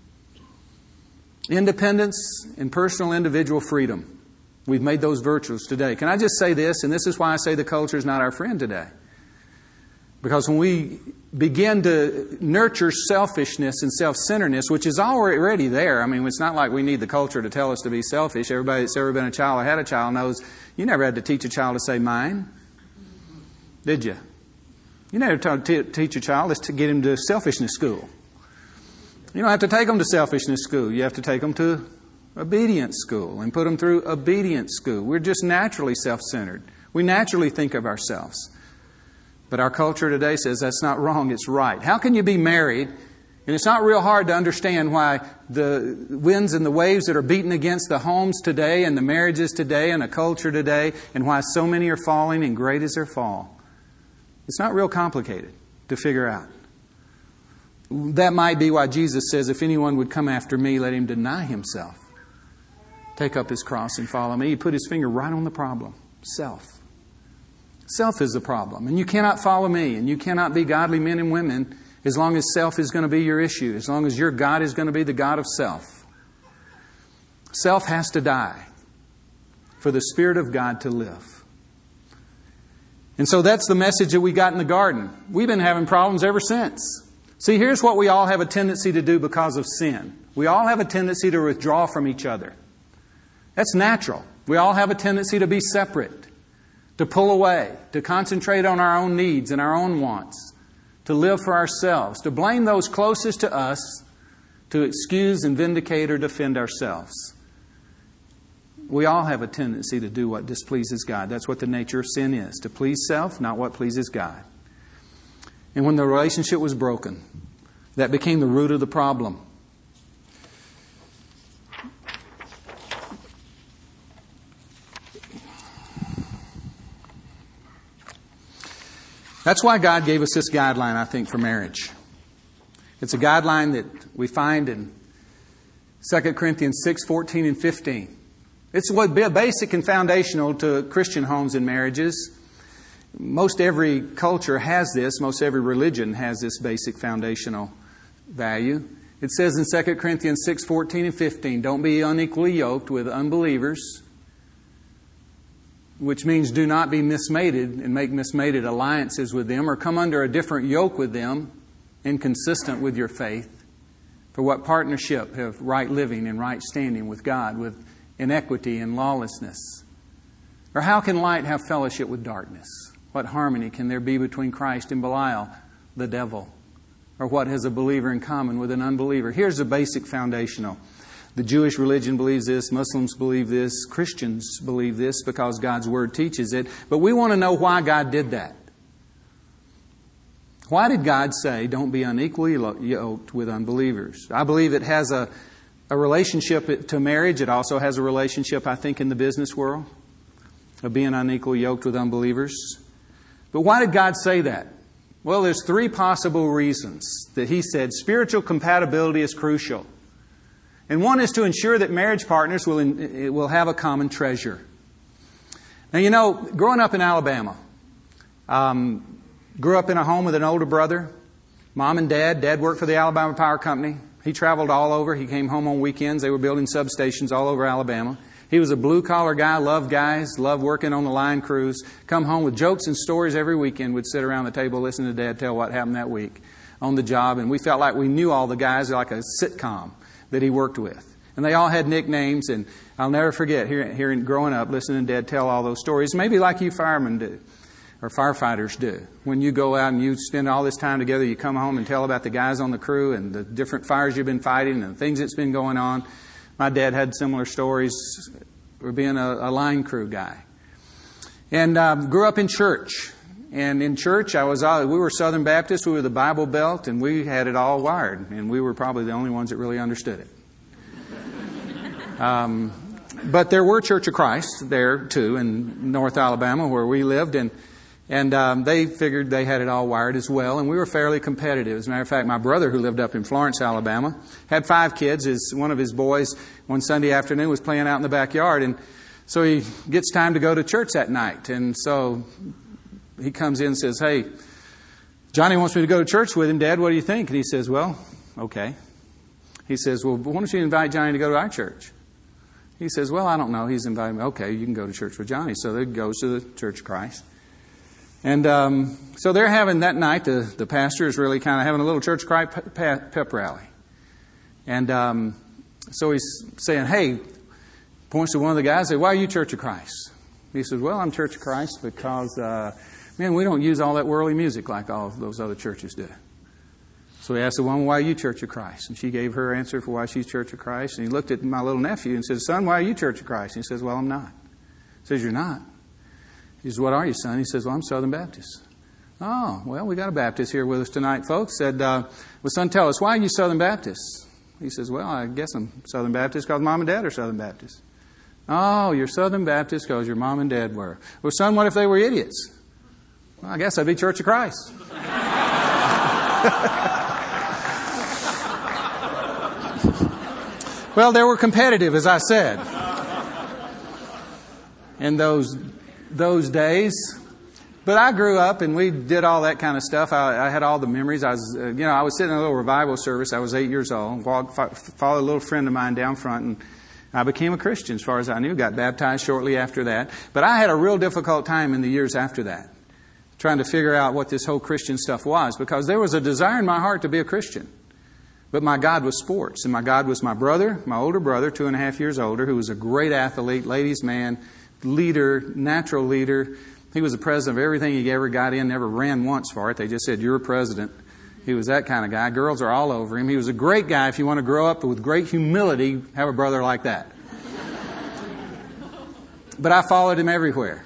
Independence and personal individual freedom. We've made those virtues today. Can I just say this? And this is why I say the culture is not our friend today. Because when we begin to nurture selfishness and self-centeredness, which is already there. I mean, it's not like we need the culture to tell us to be selfish. Everybody that's ever been a child or had a child knows you never had to teach a child to say mine. Did you? You never teach a child to get him to selfishness school. You don't have to take them to selfishness school. You have to take them to obedience school and put them through obedience school. We're just naturally self-centered. We naturally think of ourselves. But our culture today says that's not wrong, it's right. How can you be married? And it's not real hard to understand why the winds and the waves that are beating against the homes today and the marriages today and the culture today, and why so many are falling and great is their fall. It's not real complicated to figure out. That might be why Jesus says, if anyone would come after me, let him deny himself. Take up his cross and follow me. He put his finger right on the problem. Self. Self is the problem. And you cannot follow me, and you cannot be godly men and women as long as self is going to be your issue, as long as your God is going to be the God of self. Self has to die for the Spirit of God to live. And so that's the message that we got in the garden. We've been having problems ever since. See, here's what we all have a tendency to do because of sin. We all have a tendency to withdraw from each other. That's natural. We all have a tendency to be separate, to pull away, to concentrate on our own needs and our own wants, to live for ourselves, to blame those closest to us, to excuse and vindicate or defend ourselves. We all have a tendency to do what displeases God. That's what the nature of sin is, to please self, not what pleases God. And when the relationship was broken, That became the root of the problem. That's why God gave us this guideline, I think, for marriage. It's a guideline that we find in 2 Corinthians 6, 14 and 15. It's what basic and foundational to Christian homes and marriages. Most every culture has this. Most every religion has this basic foundational value. It says in 2 Corinthians 6, 14 and 15, don't be unequally yoked with unbelievers, which means do not be mismated and make mismated alliances with them or come under a different yoke with them inconsistent with your faith. For what partnership have right living and right standing with God with inequity and lawlessness? Or how can light have fellowship with darkness? What harmony can there be between Christ and Belial, the devil? Or what has a believer in common with an unbeliever? Here's the basic foundational. The Jewish religion believes this, Muslims believe this, Christians believe this because God's Word teaches it. But we want to know why God did that. Why did God say, don't be unequally yoked with unbelievers? I believe it has a relationship to marriage. It also has a relationship, I think, in the business world of being unequally yoked with unbelievers. But why did God say that? Well, there's three possible reasons that He said spiritual compatibility is crucial. And one is to ensure that marriage partners will have a common treasure. Now, you know, growing up in Alabama, grew up in a home with an older brother, mom and dad. Dad worked for the Alabama Power Company. He traveled all over. He came home on weekends. They were building substations all over Alabama. He was a blue-collar guy, loved guys, loved working on the line crews. Come home with jokes and stories every weekend. We'd sit around the table, listen to Dad tell what happened that week on the job. And we felt like we knew all the guys, like a sitcom that he worked with. And they all had nicknames. And I'll never forget hearing growing up, listening to Dad tell all those stories. Maybe like you firemen do, or firefighters do. When you go out and you spend all this time together, you come home and tell about the guys on the crew and the different fires you've been fighting and the things that's been going on. My dad had similar stories for being a line crew guy. And grew up in church. And in church, we were Southern Baptists, we were the Bible Belt, and we had it all wired. And we were probably the only ones that really understood it. But there were Church of Christ there, too, in North Alabama, where we lived. And they figured they had it all wired as well. And we were fairly competitive. As a matter of fact, my brother, who lived up in Florence, Alabama, had 5 kids. One of his boys, one Sunday afternoon, was playing out in the backyard. And so he gets time to go to church that night. And so he comes in and says, hey, Johnny wants me to go to church with him. Dad, what do you think? And he says, well, okay. He says, well, why don't you invite Johnny to go to our church? He says, well, I don't know. He's invited me. Okay, you can go to church with Johnny. So they goes to the Church of Christ. And so they're having that night, the pastor is really kind of having a little Church of Christ pep rally. And so he's saying, hey, points to one of the guys, says, why are you Church of Christ? He says, well, I'm Church of Christ because, man, we don't use all that worldly music like all those other churches do. So he asked the woman, why are you Church of Christ? And she gave her answer for why she's Church of Christ. And he looked at my little nephew and said, son, why are you Church of Christ? And he says, well, I'm not. He says, you're not? He says, what are you, son? He says, well, I'm Southern Baptist. Oh, well, we got a Baptist here with us tonight, folks. Said, well, son, tell us, why are you Southern Baptist? He says, well, I guess I'm Southern Baptist because Mom and Dad are Southern Baptist. Oh, you're Southern Baptist because your mom and dad were. Well, son, what if they were idiots? Well, I guess I'd be Church of Christ. Well, they were competitive, as I said. In those days. But I grew up and we did all that kind of stuff. I had all the memories. I was sitting in a little revival service. I was 8 years old. Followed a little friend of mine down front, and I became a Christian as far as I knew. Got baptized shortly after that. But I had a real difficult time in the years after that, trying to figure out what this whole Christian stuff was, because there was a desire in my heart to be a Christian. But my God was sports, and my God was my brother, my older brother, 2.5 years older, who was a great athlete, ladies' man, leader, natural leader. He was the president of everything he ever got in, never ran once for it. They just said, you're a president. He was that kind of guy. Girls are all over him. He was a great guy. If you want to grow up with great humility, have a brother like that. But I followed him everywhere.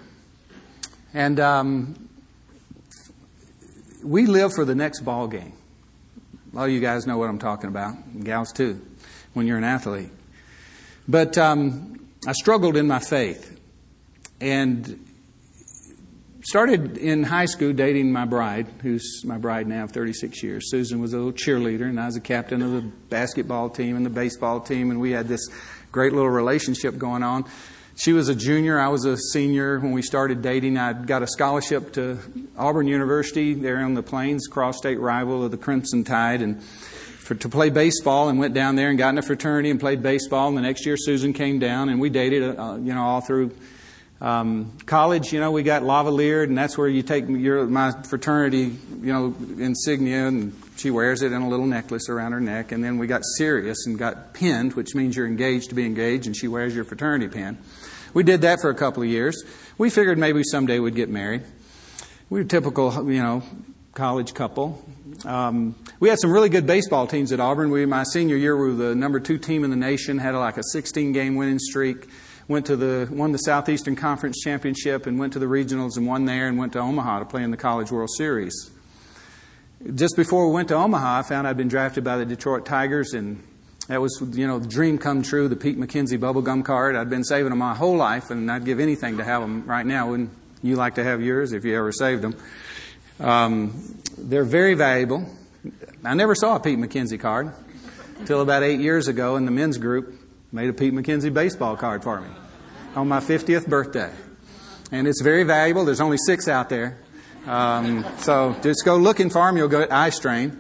And we lived for the next ball game. A lot of you guys know what I'm talking about, and gals too, when you're an athlete. But I struggled in my faith and started in high school dating my bride, who's my bride now of 36 years. Susan was a little cheerleader, and I was the captain of the basketball team and the baseball team, and we had this great little relationship going on. She was a junior, I was a senior when we started dating. I got a scholarship to Auburn University there on the Plains, cross-state rival of the Crimson Tide, and to play baseball, and went down there and got in a fraternity and played baseball. And the next year Susan came down, and we dated, all through college. We got lavaliered, and that's where you take my fraternity, insignia, and she wears it in a little necklace around her neck. And then we got serious and got pinned, which means you're engaged to be engaged, and she wears your fraternity pin. We did that for a couple of years. We figured maybe someday we'd get married. We were a typical, college couple. We had some really good baseball teams at Auburn. My senior year, we were the number 2 team in the nation, had like a 16-game winning streak. Won the Southeastern Conference Championship and went to the regionals and won there, and went to Omaha to play in the College World Series. Just before we went to Omaha, I found I'd been drafted by the Detroit Tigers, and that was, the dream come true, the Pete McKenzie bubblegum card. I'd been saving them my whole life, and I'd give anything to have them right now. Wouldn't you like to have yours if you ever saved them? They're very valuable. I never saw a Pete McKenzie card until about 8 years ago, and the men's group made a Pete McKenzie baseball card for me on my 50th birthday. And it's very valuable. There's only 6 out there. So just go looking for them. You'll go eye strain.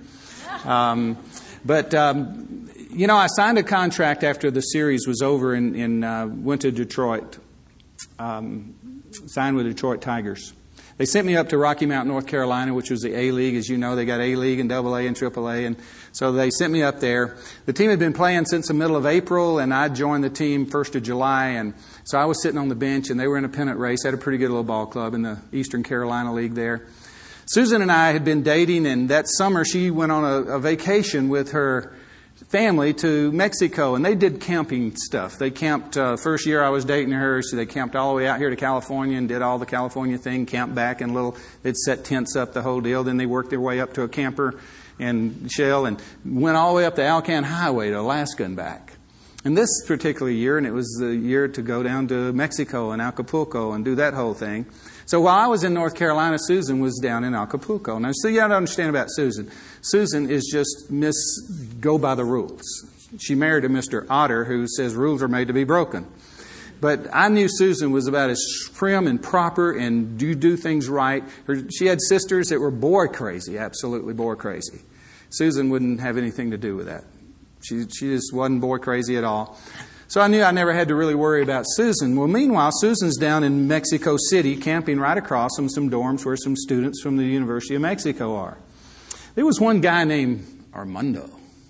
I signed a contract after the series was over and went to Detroit. Signed with Detroit Tigers. They sent me up to Rocky Mount, North Carolina, which was the A-League. As you know, they got A-League and AA and AAA. And so they sent me up there. The team had been playing since the middle of April, and I joined the team 1st of July. And so I was sitting on the bench, and they were in a pennant race. Had a pretty good little ball club in the Eastern Carolina League there. Susan and I had been dating, and that summer she went on a vacation with her family to Mexico, and they did camping stuff. They camped, first year I was dating her, so they camped all the way out here to California and did all the California thing, camped back in they'd set tents up, the whole deal. Then they worked their way up to a camper and shell and went all the way up the Alcan Highway to Alaska and back. And this particular year, and it was the year to go down to Mexico and Acapulco and do that whole thing. So while I was in North Carolina, Susan was down in Acapulco. Now, so you got to understand about Susan. Susan is just Miss Go by the Rules. She married a Mr. Otter who says rules are made to be broken. But I knew Susan was about as prim and proper and do things right. She had sisters that were boy crazy, absolutely boy crazy. Susan wouldn't have anything to do with that. She just wasn't boy crazy at all. So I knew I never had to really worry about Susan. Well, meanwhile, Susan's down in Mexico City camping right across from some dorms where some students from the University of Mexico are. There was one guy named Armando.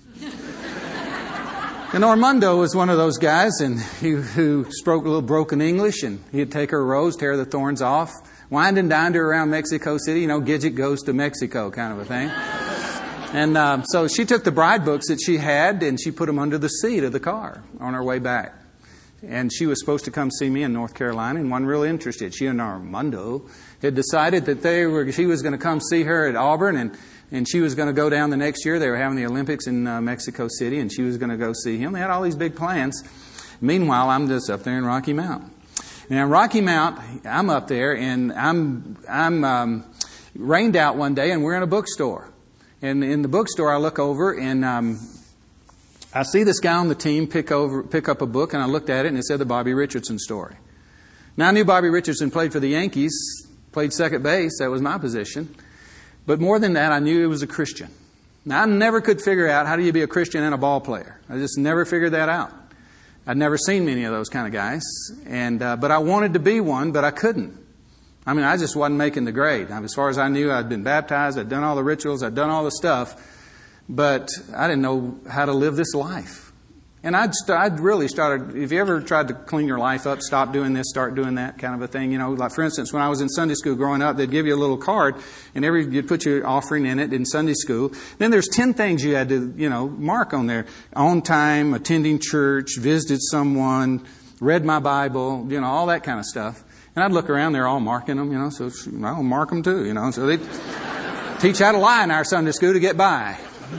And Armando was one of those guys who spoke a little broken English, and he'd take her rose, tear the thorns off, wind and dined her around Mexico City. Gidget goes to Mexico kind of a thing. And so she took the bride books that she had and she put them under the seat of the car on her way back. And she was supposed to come see me in North Carolina and wasn't really interested. She and Armando had decided that she was going to come see her at Auburn and she was going to go down the next year. They were having the Olympics in Mexico City and she was going to go see him. They had all these big plans. Meanwhile, I'm just up there in Rocky Mount. Now, in Rocky Mount, I'm up there and I'm rained out one day and we're in a bookstore. And in the bookstore, I look over and I see this guy on the team pick up a book, and I looked at it and it said the Bobby Richardson story. Now, I knew Bobby Richardson played for the Yankees, played second base. That was my position. But more than that, I knew he was a Christian. Now, I never could figure out how do you be a Christian and a ball player. I just never figured that out. I'd never seen many of those kind of guys. But I wanted to be one, but I couldn't. I just wasn't making the grade. As far as I knew, I'd been baptized, I'd done all the rituals, I'd done all the stuff, but I didn't know how to live this life. And I'd really started, if you ever tried to clean your life up, stop doing this, start doing that kind of a thing, like for instance, when I was in Sunday school growing up, they'd give you a little card and you'd put your offering in it in Sunday school. Then there's 10 things you had to, mark on there. On time, attending church, visited someone, read my Bible, all that kind of stuff. And I'd look around, they're all marking them, so I'll mark them too, So they teach how to lie in our Sunday school to get by.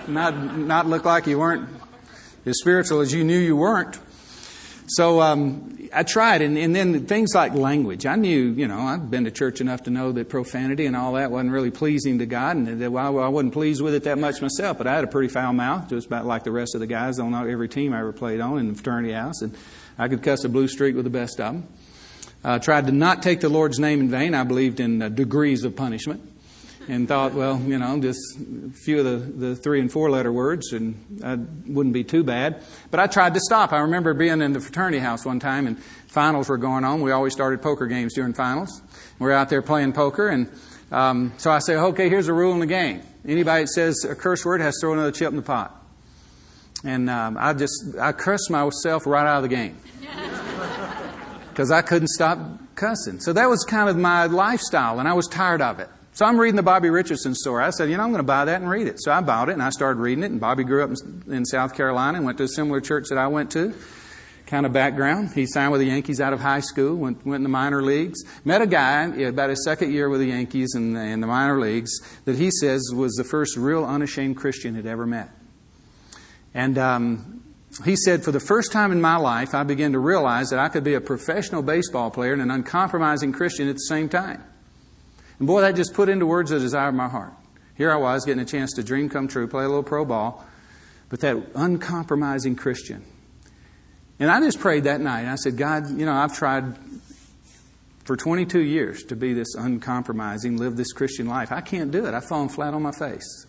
not look like you weren't as spiritual as you knew you weren't. So I tried, and then things like language. I knew, I'd been to church enough to know that profanity and all that wasn't really pleasing to God, and that I wasn't pleased with it that much myself, but I had a pretty foul mouth, just about like the rest of the guys on every team I ever played on in the fraternity house, and I could cuss a blue streak with the best of them. I tried to not take the Lord's name in vain. I believed in degrees of punishment. And thought, just a few of the 3 and 4 letter words, and it wouldn't be too bad. But I tried to stop. I remember being in the fraternity house one time, and finals were going on. We always started poker games during finals. We were out there playing poker, and so I said, okay, here's a rule in the game. Anybody that says a curse word has to throw another chip in the pot. And I cursed myself right out of the game because I couldn't stop cussing. So that was kind of my lifestyle, and I was tired of it. So I'm reading the Bobby Richardson story. I said, I'm going to buy that and read it. So I bought it, and I started reading it. And Bobby grew up in South Carolina and went to a similar church that I went to. Kind of background. He signed with the Yankees out of high school, went in the minor leagues. Met a guy about his second year with the Yankees in the minor leagues that he says was the first real unashamed Christian he'd ever met. And he said, for the first time in my life, I began to realize that I could be a professional baseball player and an uncompromising Christian at the same time. And boy, that just put into words the desire of my heart. Here I was getting a chance to dream come true, play a little pro ball, but that uncompromising Christian. And I just prayed that night. And I said, God, I've tried for 22 years to be this uncompromising, live this Christian life. I can't do it. I've fallen flat on my face.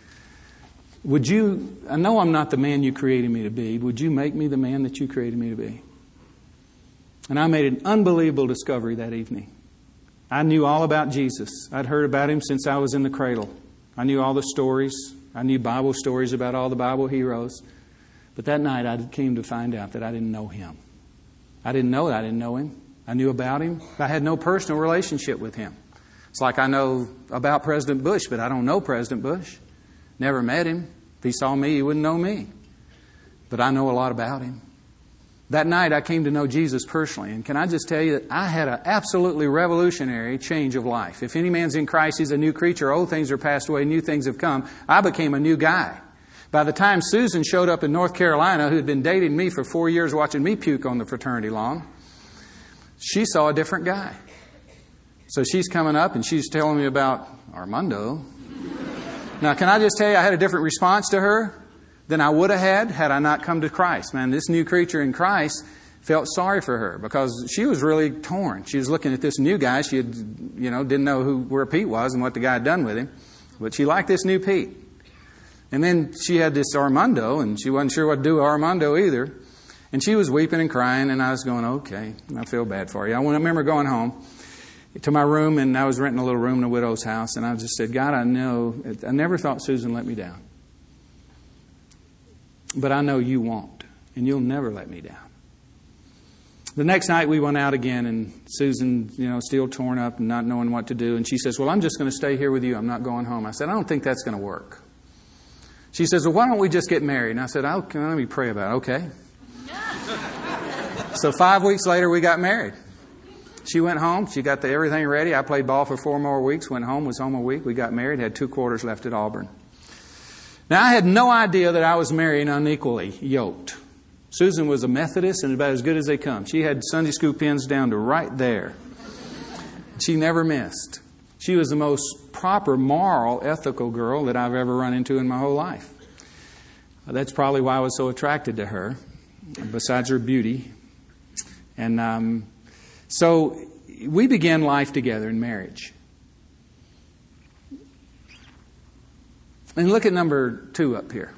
I know I'm not the man you created me to be. Would you make me the man that you created me to be? And I made an unbelievable discovery that evening. I knew all about Jesus. I'd heard about Him since I was in the cradle. I knew all the stories. I knew Bible stories about all the Bible heroes. But that night I came to find out that I didn't know Him. I didn't know that I didn't know Him. I knew about Him. I had no personal relationship with Him. It's like I know about President Bush, but I don't know President Bush. Never met him. If he saw me, he wouldn't know me. But I know a lot about Him. That night I came to know Jesus personally. And can I just tell you that I had an absolutely revolutionary change of life. If any man's in Christ, he's a new creature. Old things are passed away, new things have come. I became a new guy. By the time Susan showed up in North Carolina, who had been dating me for 4 years, watching me puke on the fraternity lawn, she saw a different guy. So she's coming up and she's telling me about Armando. Now, can I just tell you, I had a different response to her than I would have had I not come to Christ. Man, this new creature in Christ felt sorry for her because she was really torn. She was looking at this new guy. She had, didn't know where Pete was and what the guy had done with him. But she liked this new Pete. And then she had this Armando, and she wasn't sure what to do with Armando either. And she was weeping and crying, and I was going, okay, I feel bad for you. I remember going home to my room, and I was renting a little room in a widow's house, and I just said, God, I never thought Susan let me down. But I know you won't, and you'll never let me down. The next night we went out again, and Susan, still torn up and not knowing what to do. And she says, well, I'm just going to stay here with you. I'm not going home. I said, I don't think that's going to work. She says, well, why don't we just get married? And I said, let me pray about it. Okay. So 5 weeks later, we got married. She went home. She got everything ready. I played ball for 4 more weeks, went home, was home a week. We got married, had 2 quarters left at Auburn. Now, I had no idea that I was marrying unequally yoked. Susan was a Methodist and about as good as they come. She had Sunday school pins down to right there. She never missed. She was the most proper, moral, ethical girl that I've ever run into in my whole life. That's probably why I was so attracted to her, besides her beauty. And so we began life together in marriage. And look at number 2 up here.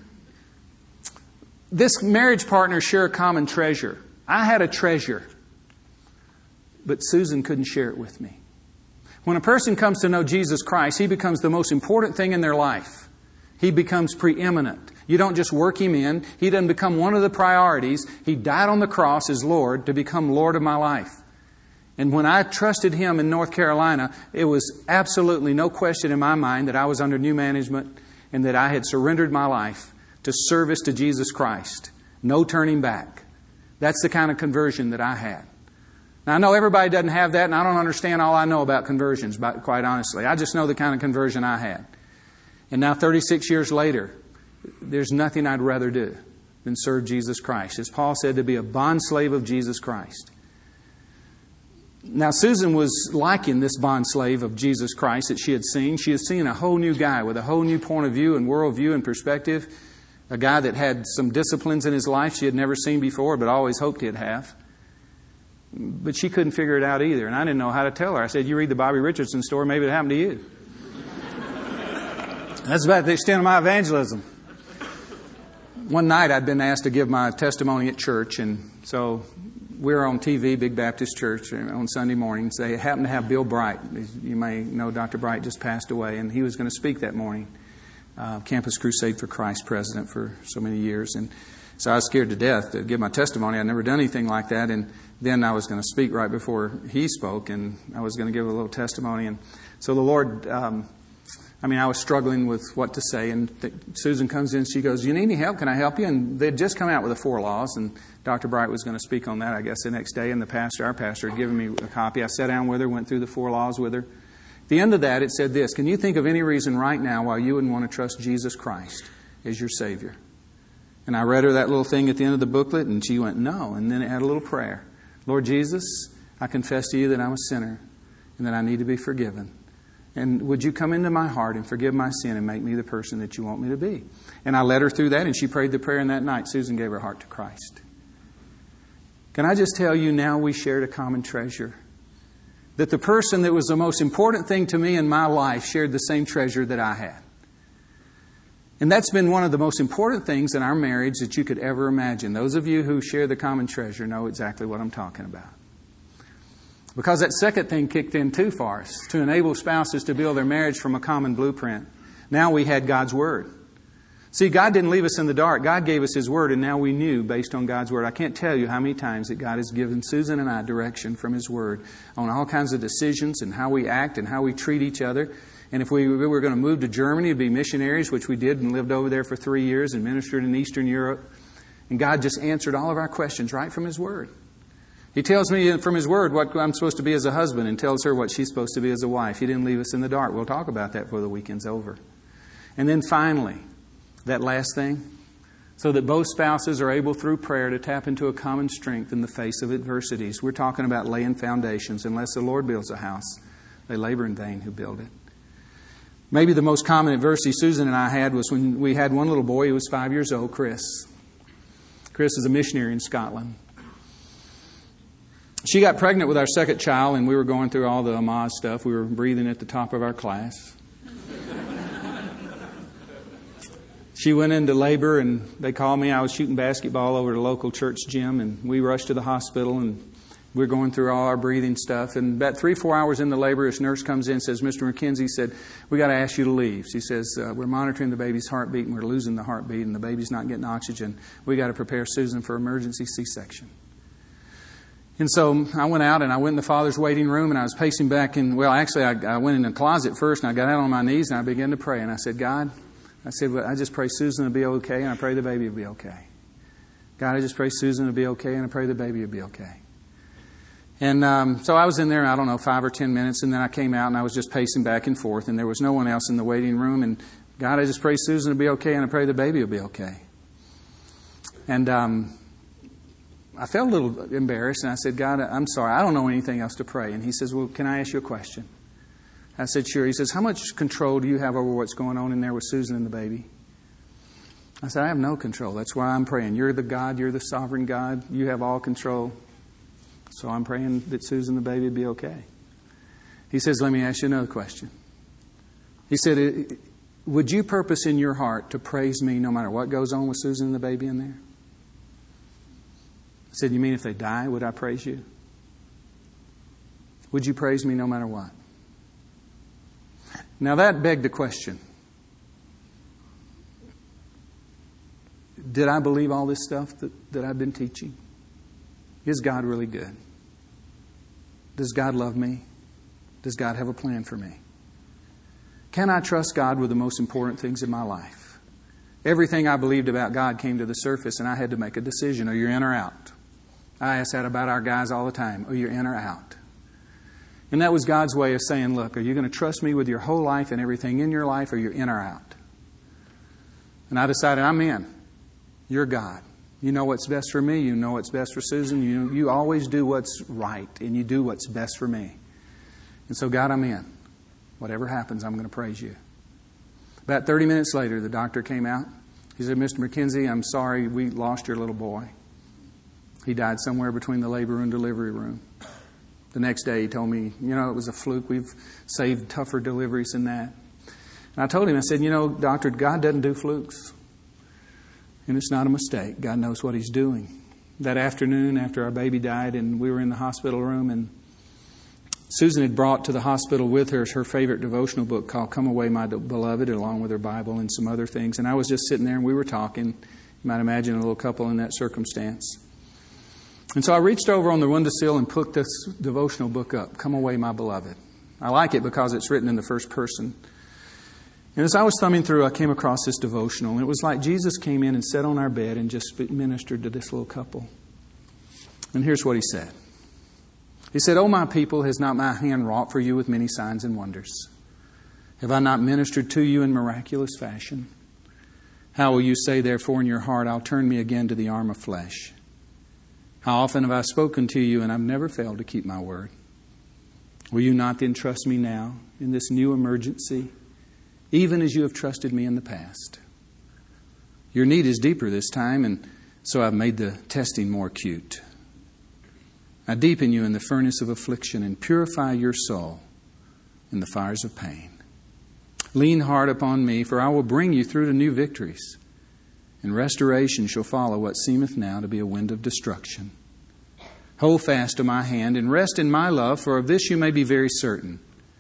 This marriage partners share a common treasure. I had a treasure, but Susan couldn't share it with me. When a person comes to know Jesus Christ, He becomes the most important thing in their life. He becomes preeminent. You don't just work Him in. He doesn't become one of the priorities. He died on the cross as Lord to become Lord of my life. And when I trusted Him in North Carolina, it was absolutely no question in my mind that I was under new management and that I had surrendered my life to service to Jesus Christ. No turning back. That's the kind of conversion that I had. Now, I know everybody doesn't have that, and I don't understand all I know about conversions, quite honestly. I just know the kind of conversion I had. And now, 36 years later, there's nothing I'd rather do than serve Jesus Christ. As Paul said, to be a bondslave of Jesus Christ. Now, Susan was liking this bondslave of Jesus Christ that she had seen. She had seen a whole new guy with a whole new point of view and worldview and perspective. A guy that had some disciplines in his life she had never seen before, but always hoped he'd have. But she couldn't figure it out either, and I didn't know how to tell her. I said, you read the Bobby Richardson story, maybe it happened to you. That's about the extent of my evangelism. One night I'd been asked to give my testimony at church, and so we were on TV, Big Baptist Church, on Sunday mornings. They happened to have Bill Bright. You may know Dr. Bright just passed away, and he was going to speak that morning. Campus Crusade for Christ president for so many years. And so I was scared to death to give my testimony. I'd never done anything like that. And then I was going to speak right before he spoke, and I was going to give a little testimony. And so the Lord, I was struggling with what to say. And Susan comes in, she goes, you need any help? Can I help you? And they'd just come out with the 4 laws, and Dr. Bright was going to speak on that, I guess, the next day. And our pastor, had given me a copy. I sat down with her, went through the 4 laws with her. At the end of that, it said this: can you think of any reason right now why you wouldn't want to trust Jesus Christ as your Savior? And I read her that little thing at the end of the booklet, and she went, no. And then it had a little prayer. Lord Jesus, I confess to you that I'm a sinner and that I need to be forgiven. And would you come into my heart and forgive my sin and make me the person that you want me to be? And I led her through that, and she prayed the prayer, and that night Susan gave her heart to Christ. Can I just tell you, now we shared a common treasure. That the person that was the most important thing to me in my life shared the same treasure that I had. And that's been one of the most important things in our marriage that you could ever imagine. Those of you who share the common treasure know exactly what I'm talking about. Because that second thing kicked in too for us, to enable spouses to build their marriage from a common blueprint. Now we had God's Word. See, God didn't leave us in the dark. God gave us His Word, and now we knew based on God's Word. I can't tell you how many times that God has given Susan and I direction from His Word on all kinds of decisions and how we act and how we treat each other. And if we were going to move to Germany to be missionaries, which we did and lived over there for 3 years and ministered in Eastern Europe, and God just answered all of our questions right from His Word. He tells me from His Word what I'm supposed to be as a husband and tells her what she's supposed to be as a wife. He didn't leave us in the dark. We'll talk about that before the weekend's over. And then finally, that last thing, so that both spouses are able through prayer to tap into a common strength in the face of adversities. We're talking about laying foundations. Unless the Lord builds a house, they labor in vain who build it. Maybe the most common adversity Susan and I had was when we had one little boy who was 5 years old, Chris. Chris is a missionary in Scotland. She got pregnant with our second child, and we were going through all the Amaz stuff. We were breathing at the top of our class. She went into labor, and they called me. I was shooting basketball over the local church gym, and we rushed to the hospital, and we're going through all our breathing stuff. And about 3-4 hours into labor, this nurse comes in and says, Mr. McKenzie said, we got to ask you to leave. She says, we're monitoring the baby's heartbeat, and we're losing the heartbeat, and the baby's not getting oxygen. We got to prepare Susan for emergency C-section. And so I went out and I went in the father's waiting room, and I was pacing back. And I went in the closet first, and I got out on my knees and I began to pray. And I said, God, I just pray Susan will be okay, and I pray the baby will be okay. God, I just pray Susan will be okay, and I pray the baby will be okay. And so I was in there, 5 or 10 minutes, and then I came out and I was just pacing back and forth, and there was no one else in the waiting room. And God, I just pray Susan will be okay, and I pray the baby will be okay. And I felt a little embarrassed, and I said, God, I'm sorry, I don't know anything else to pray. And He says, well, can I ask you a question? I said, sure. He says, how much control do you have over what's going on in there with Susan and the baby? I said, I have no control. That's why I'm praying. You're the God. You're the sovereign God. You have all control. So I'm praying that Susan and the baby will be okay. He says, let me ask you another question. He said, would you purpose in your heart to praise me no matter what goes on with Susan and the baby in there? I said, you mean if they die, would I praise you? Would you praise me no matter what? Now that begged the question. Did I believe all this stuff that I've been teaching? Is God really good? Does God love me? Does God have a plan for me? Can I trust God with the most important things in my life? Everything I believed about God came to the surface, and I had to make a decision. Are you in or out? I ask that about our guys all the time. Are you in or out? And that was God's way of saying, look, are you going to trust me with your whole life and everything in your life, or you're in or out? And I decided, I'm in. You're God. You know what's best for me. You know what's best for Susan. You always do what's right, and you do what's best for me. And so, God, I'm in. Whatever happens, I'm going to praise you. About 30 minutes later, the doctor came out. He said, Mr. McKenzie, I'm sorry we lost your little boy. He died somewhere between the labor and delivery room. The next day he told me, it was a fluke. We've saved tougher deliveries than that. And I told him, I said, doctor, God doesn't do flukes. And it's not a mistake. God knows what He's doing. That afternoon after our baby died and we were in the hospital room, and Susan had brought to the hospital with her her favorite devotional book called Come Away, My Beloved, along with her Bible and some other things. And I was just sitting there and we were talking. You might imagine a little couple in that circumstance. And so I reached over on the windowsill and picked this devotional book up, Come Away, My Beloved. I like it because it's written in the first person. And as I was thumbing through, I came across this devotional. And it was like Jesus came in and sat on our bed and just ministered to this little couple. And here's what He said. He said, O my people, has not my hand wrought for you with many signs and wonders? Have I not ministered to you in miraculous fashion? How will you say, therefore, in your heart, I'll turn me again to the arm of flesh? How often have I spoken to you, and I've never failed to keep my word? Will you not then trust me now in this new emergency, even as you have trusted me in the past? Your need is deeper this time, and so I've made the testing more acute. I deepen you in the furnace of affliction and purify your soul in the fires of pain. Lean hard upon me, for I will bring you through to new victories, and restoration shall follow what seemeth now to be a wind of destruction. Hold fast to my hand and rest in my love, for of this you may be very certain.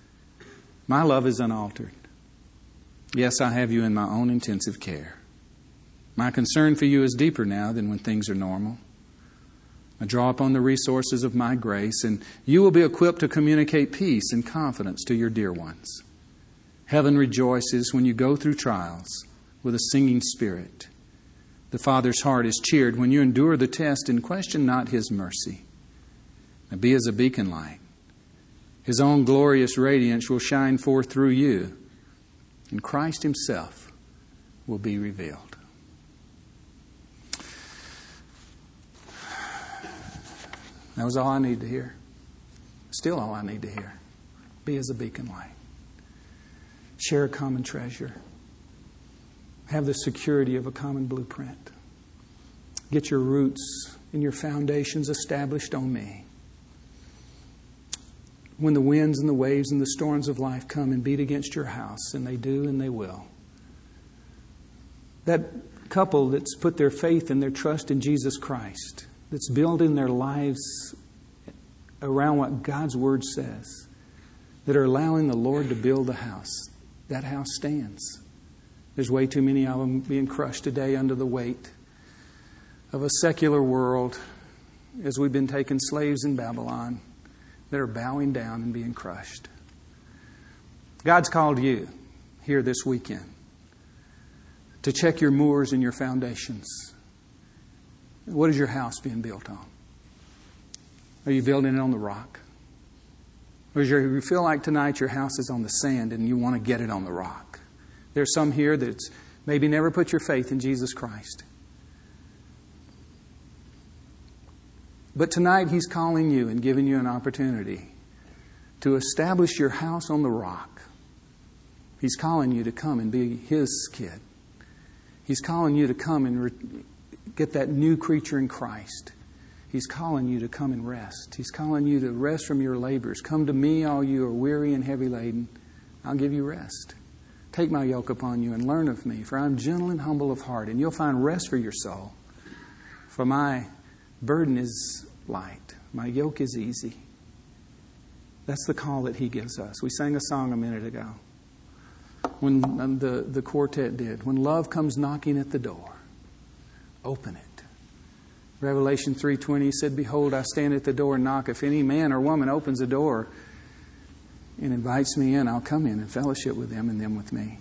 My love is unaltered. Yes, I have you in my own intensive care. My concern for you is deeper now than when things are normal. I draw upon the resources of my grace, and you will be equipped to communicate peace and confidence to your dear ones. Heaven rejoices when you go through trials with a singing spirit. The Father's heart is cheered when you endure the test and question not His mercy. Now be as a beacon light. His own glorious radiance will shine forth through you, and Christ Himself will be revealed. That was all I need to hear. Still all I need to hear. Be as a beacon light. Share a common treasure. Have the security of a common blueprint. Get your roots and your foundations established on me. When the winds and the waves and the storms of life come and beat against your house, and they do and they will, that couple that's put their faith and their trust in Jesus Christ, that's building their lives around what God's Word says, that are allowing the Lord to build the house, that house stands. There's way too many of them being crushed today under the weight of a secular world as we've been taken slaves in Babylon that are bowing down and being crushed. God's called you here this weekend to check your moors and your foundations. What is your house being built on? Are you building it on the rock? Or do you feel like tonight your house is on the sand and you want to get it on the rock? There's some here that's maybe never put your faith in Jesus Christ. But tonight He's calling you and giving you an opportunity to establish your house on the rock. He's calling you to come and be His kid. He's calling you to come and get that new creature in Christ. He's calling you to come and rest. He's calling you to rest from your labors. Come to me, all you are weary and heavy laden. I'll give you rest. Take my yoke upon you and learn of me, for I'm gentle and humble of heart, and you'll find rest for your soul. For my burden is light. My yoke is easy. That's the call that He gives us. We sang a song a minute ago when the quartet did. When love comes knocking at the door, open it. Revelation 3:20 said, Behold, I stand at the door and knock. If any man or woman opens the door and invites me in, I'll come in and fellowship with them and them with me.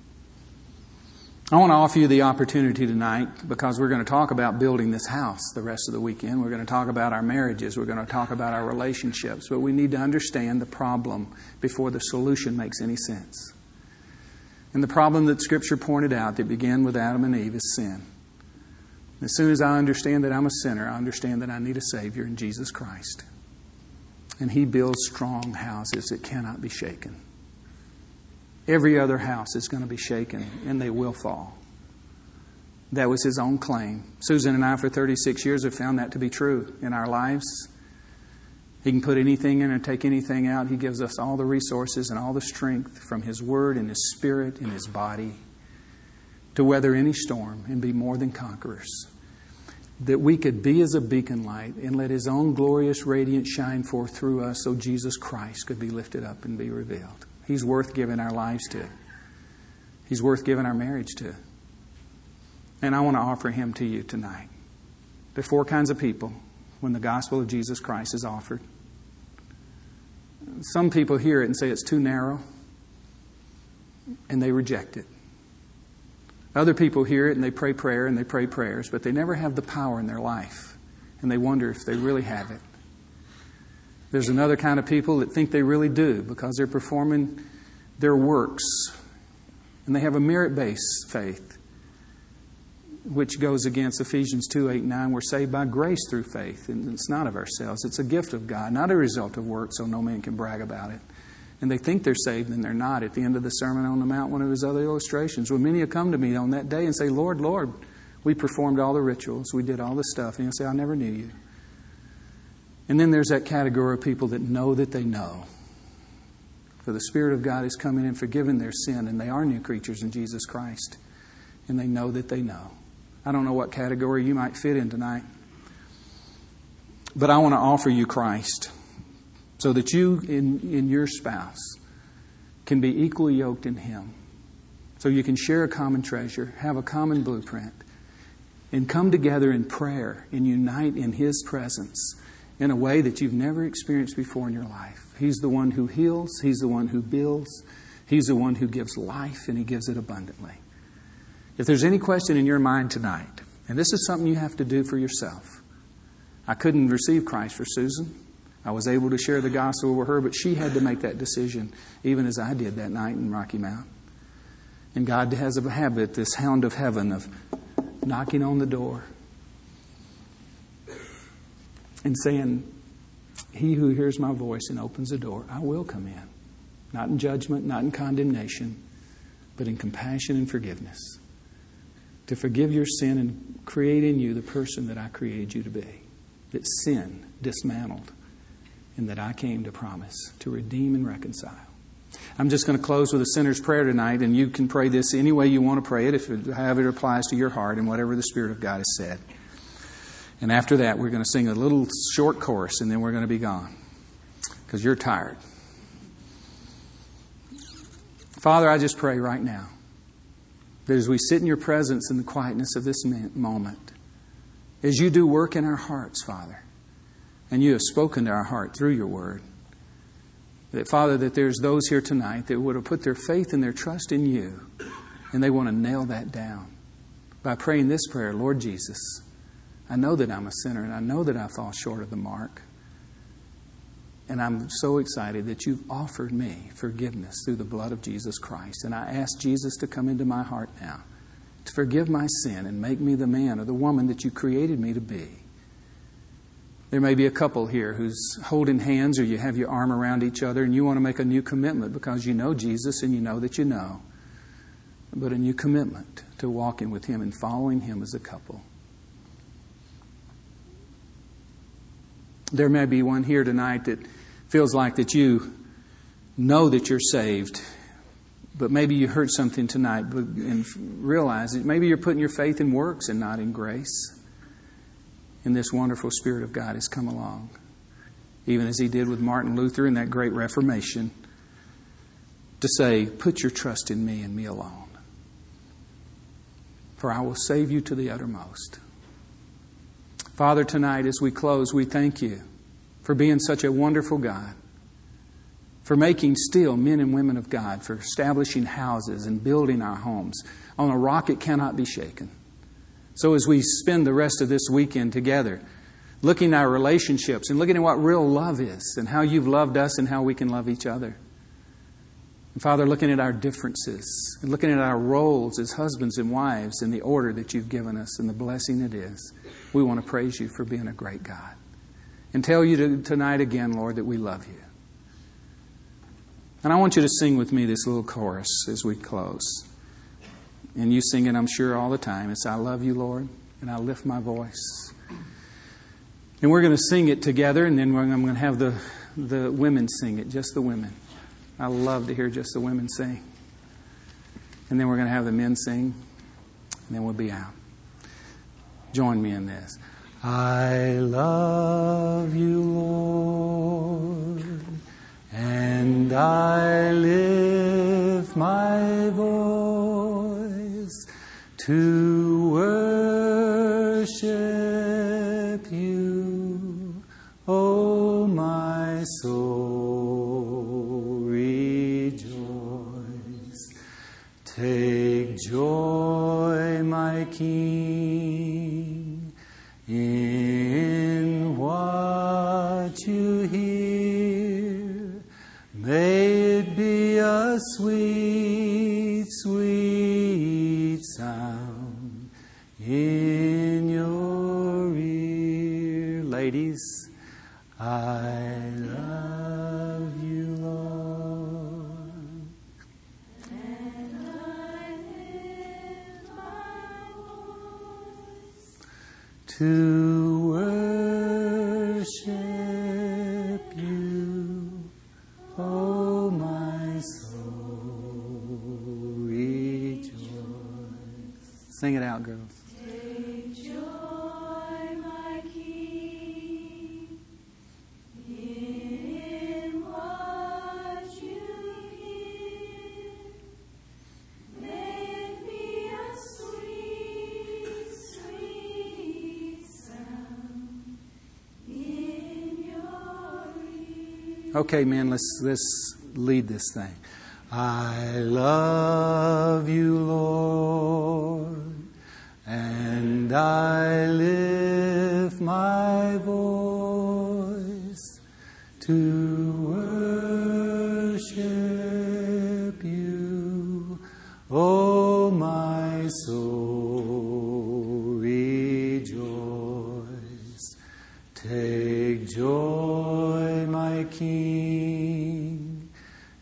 I want to offer you the opportunity tonight, because we're going to talk about building this house the rest of the weekend. We're going to talk about our marriages. We're going to talk about our relationships. But we need to understand the problem before the solution makes any sense. And the problem that Scripture pointed out that began with Adam and Eve is sin. As soon as I understand that I'm a sinner, I understand that I need a Savior in Jesus Christ. And He builds strong houses that cannot be shaken. Every other house is going to be shaken, and they will fall. That was His own claim. Susan and I, for 36 years, have found that to be true in our lives. He can put anything in and take anything out. He gives us all the resources and all the strength from His Word and His Spirit and His body to weather any storm and be more than conquerors. That we could be as a beacon light and let His own glorious radiance shine forth through us so Jesus Christ could be lifted up and be revealed. He's worth giving our lives to. He's worth giving our marriage to. And I want to offer Him to you tonight. There are 4 kinds of people when the gospel of Jesus Christ is offered. Some people hear it and say it's too narrow, and they reject it. Other people hear it and they pray prayer and they pray prayers, but they never have the power in their life, and they wonder if they really have it. There's another kind of people that think they really do because they're performing their works, and they have a merit-based faith, which goes against Ephesians 2:8-9. We're saved by grace through faith, and it's not of ourselves. It's a gift of God, not a result of work, so no man can brag about it. And they think they're saved, and they're not. At the end of the Sermon on the Mount, one of his other illustrations, well, many have come to me on that day and say, Lord, Lord, we performed all the rituals, we did all the stuff. And he'll say, I never knew you. And then there's that category of people that know that they know. For the Spirit of God has come in and forgiven their sin, and they are new creatures in Jesus Christ. And they know that they know. I don't know what category you might fit in tonight. But I want to offer you Christ so that you and your spouse can be equally yoked in Him. So you can share a common treasure, have a common blueprint, and come together in prayer and unite in His presence in a way that you've never experienced before in your life. He's the one who heals. He's the one who builds. He's the one who gives life, and He gives it abundantly. If there's any question in your mind tonight, and this is something you have to do for yourself. I couldn't receive Christ for Susan. I was able to share the gospel with her, but she had to make that decision, even as I did that night in Rocky Mount. And God has a habit, this hound of heaven, of knocking on the door and saying, He who hears my voice and opens the door, I will come in. Not in judgment, not in condemnation, but in compassion and forgiveness. To forgive your sin and create in you the person that I created you to be. That sin dismantled, and that I came to promise to redeem and reconcile. I'm just going to close with a sinner's prayer tonight, and you can pray this any way you want to pray it, however it applies to your heart and whatever the Spirit of God has said. And after that, we're going to sing a little short chorus, and then we're going to be gone because you're tired. Father, I just pray right now that as we sit in your presence in the quietness of this moment, as you do work in our hearts, Father, and you have spoken to our heart through your word, that, Father, that there's those here tonight that would have put their faith and their trust in you, and they want to nail that down by praying this prayer, Lord Jesus, I know that I'm a sinner, and I know that I fall short of the mark. And I'm so excited that you've offered me forgiveness through the blood of Jesus Christ. And I ask Jesus to come into my heart now, to forgive my sin and make me the man or the woman that you created me to be. There may be a couple here who's holding hands, or you have your arm around each other and you want to make a new commitment because you know Jesus and you know that you know. But a new commitment to walking with Him and following Him as a couple. There may be one here tonight that feels like that you know that you're saved, but maybe you heard something tonight and realize that maybe you're putting your faith in works and not in grace. And this wonderful Spirit of God has come along, even as He did with Martin Luther in that great Reformation, to say, put your trust in me and me alone. For I will save you to the uttermost. Father, tonight as we close, we thank you for being such a wonderful God, for making still men and women of God, for establishing houses and building our homes on a rock that cannot be shaken. So as we spend the rest of this weekend together, looking at our relationships and looking at what real love is and how you've loved us and how we can love each other, And Father, looking at our differences and looking at our roles as husbands and wives in the order that you've given us and the blessing it is, we want to praise you for being a great God. And tell you tonight again, Lord, that we love you. And I want you to sing with me this little chorus as we close. And you sing it, I'm sure, all the time. It's I love you, Lord, and I lift my voice. And we're going to sing it together, and then I'm going to have the women sing it, just the women. I love to hear just the women sing. And then we're going to have the men sing, and then we'll be out. Join me in this. I love you, Lord, and I lift my voice to worship you, O my soul, rejoice. Take joy, my King, in what you hear. May it be a sweet, sweet sound in your ear. Ladies, I love you, Lord. And I lift my voice to worship you, oh my soul, rejoice. Sing it out, girls. Take joy, my King, in what you hear. May it be a sweet, sweet sound in your ear. Okay, man, let's lead this thing. I love you, Lord, and I lift my voice to worship you, oh my soul, rejoice. Take joy, my King,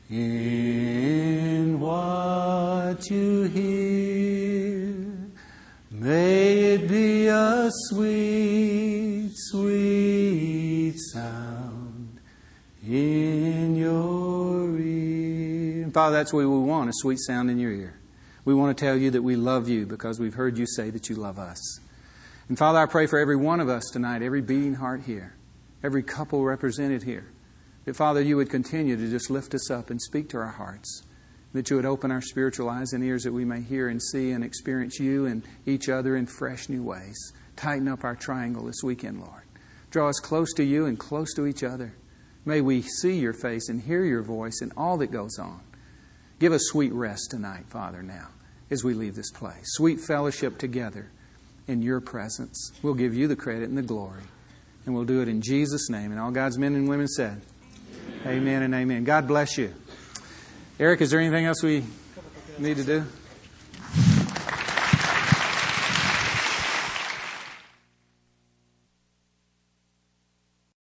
in what you hear. May it be a sweet, sweet sound in your ear. And Father, that's what we want, a sweet sound in your ear. We want to tell you that we love you because we've heard you say that you love us. And Father, I pray for every one of us tonight, every beating heart here, every couple represented here, that Father, you would continue to just lift us up and speak to our hearts, that you would open our spiritual eyes and ears that we may hear and see and experience you and each other in fresh new ways. Tighten up our triangle this weekend, Lord. Draw us close to you and close to each other. May we see your face and hear your voice in all that goes on. Give us sweet rest tonight, Father, now, as we leave this place. Sweet fellowship together in your presence. We'll give you the credit and the glory. And we'll do it in Jesus' name. And all God's men and women said, amen and amen. God bless you. Eric, is there anything else we need to do?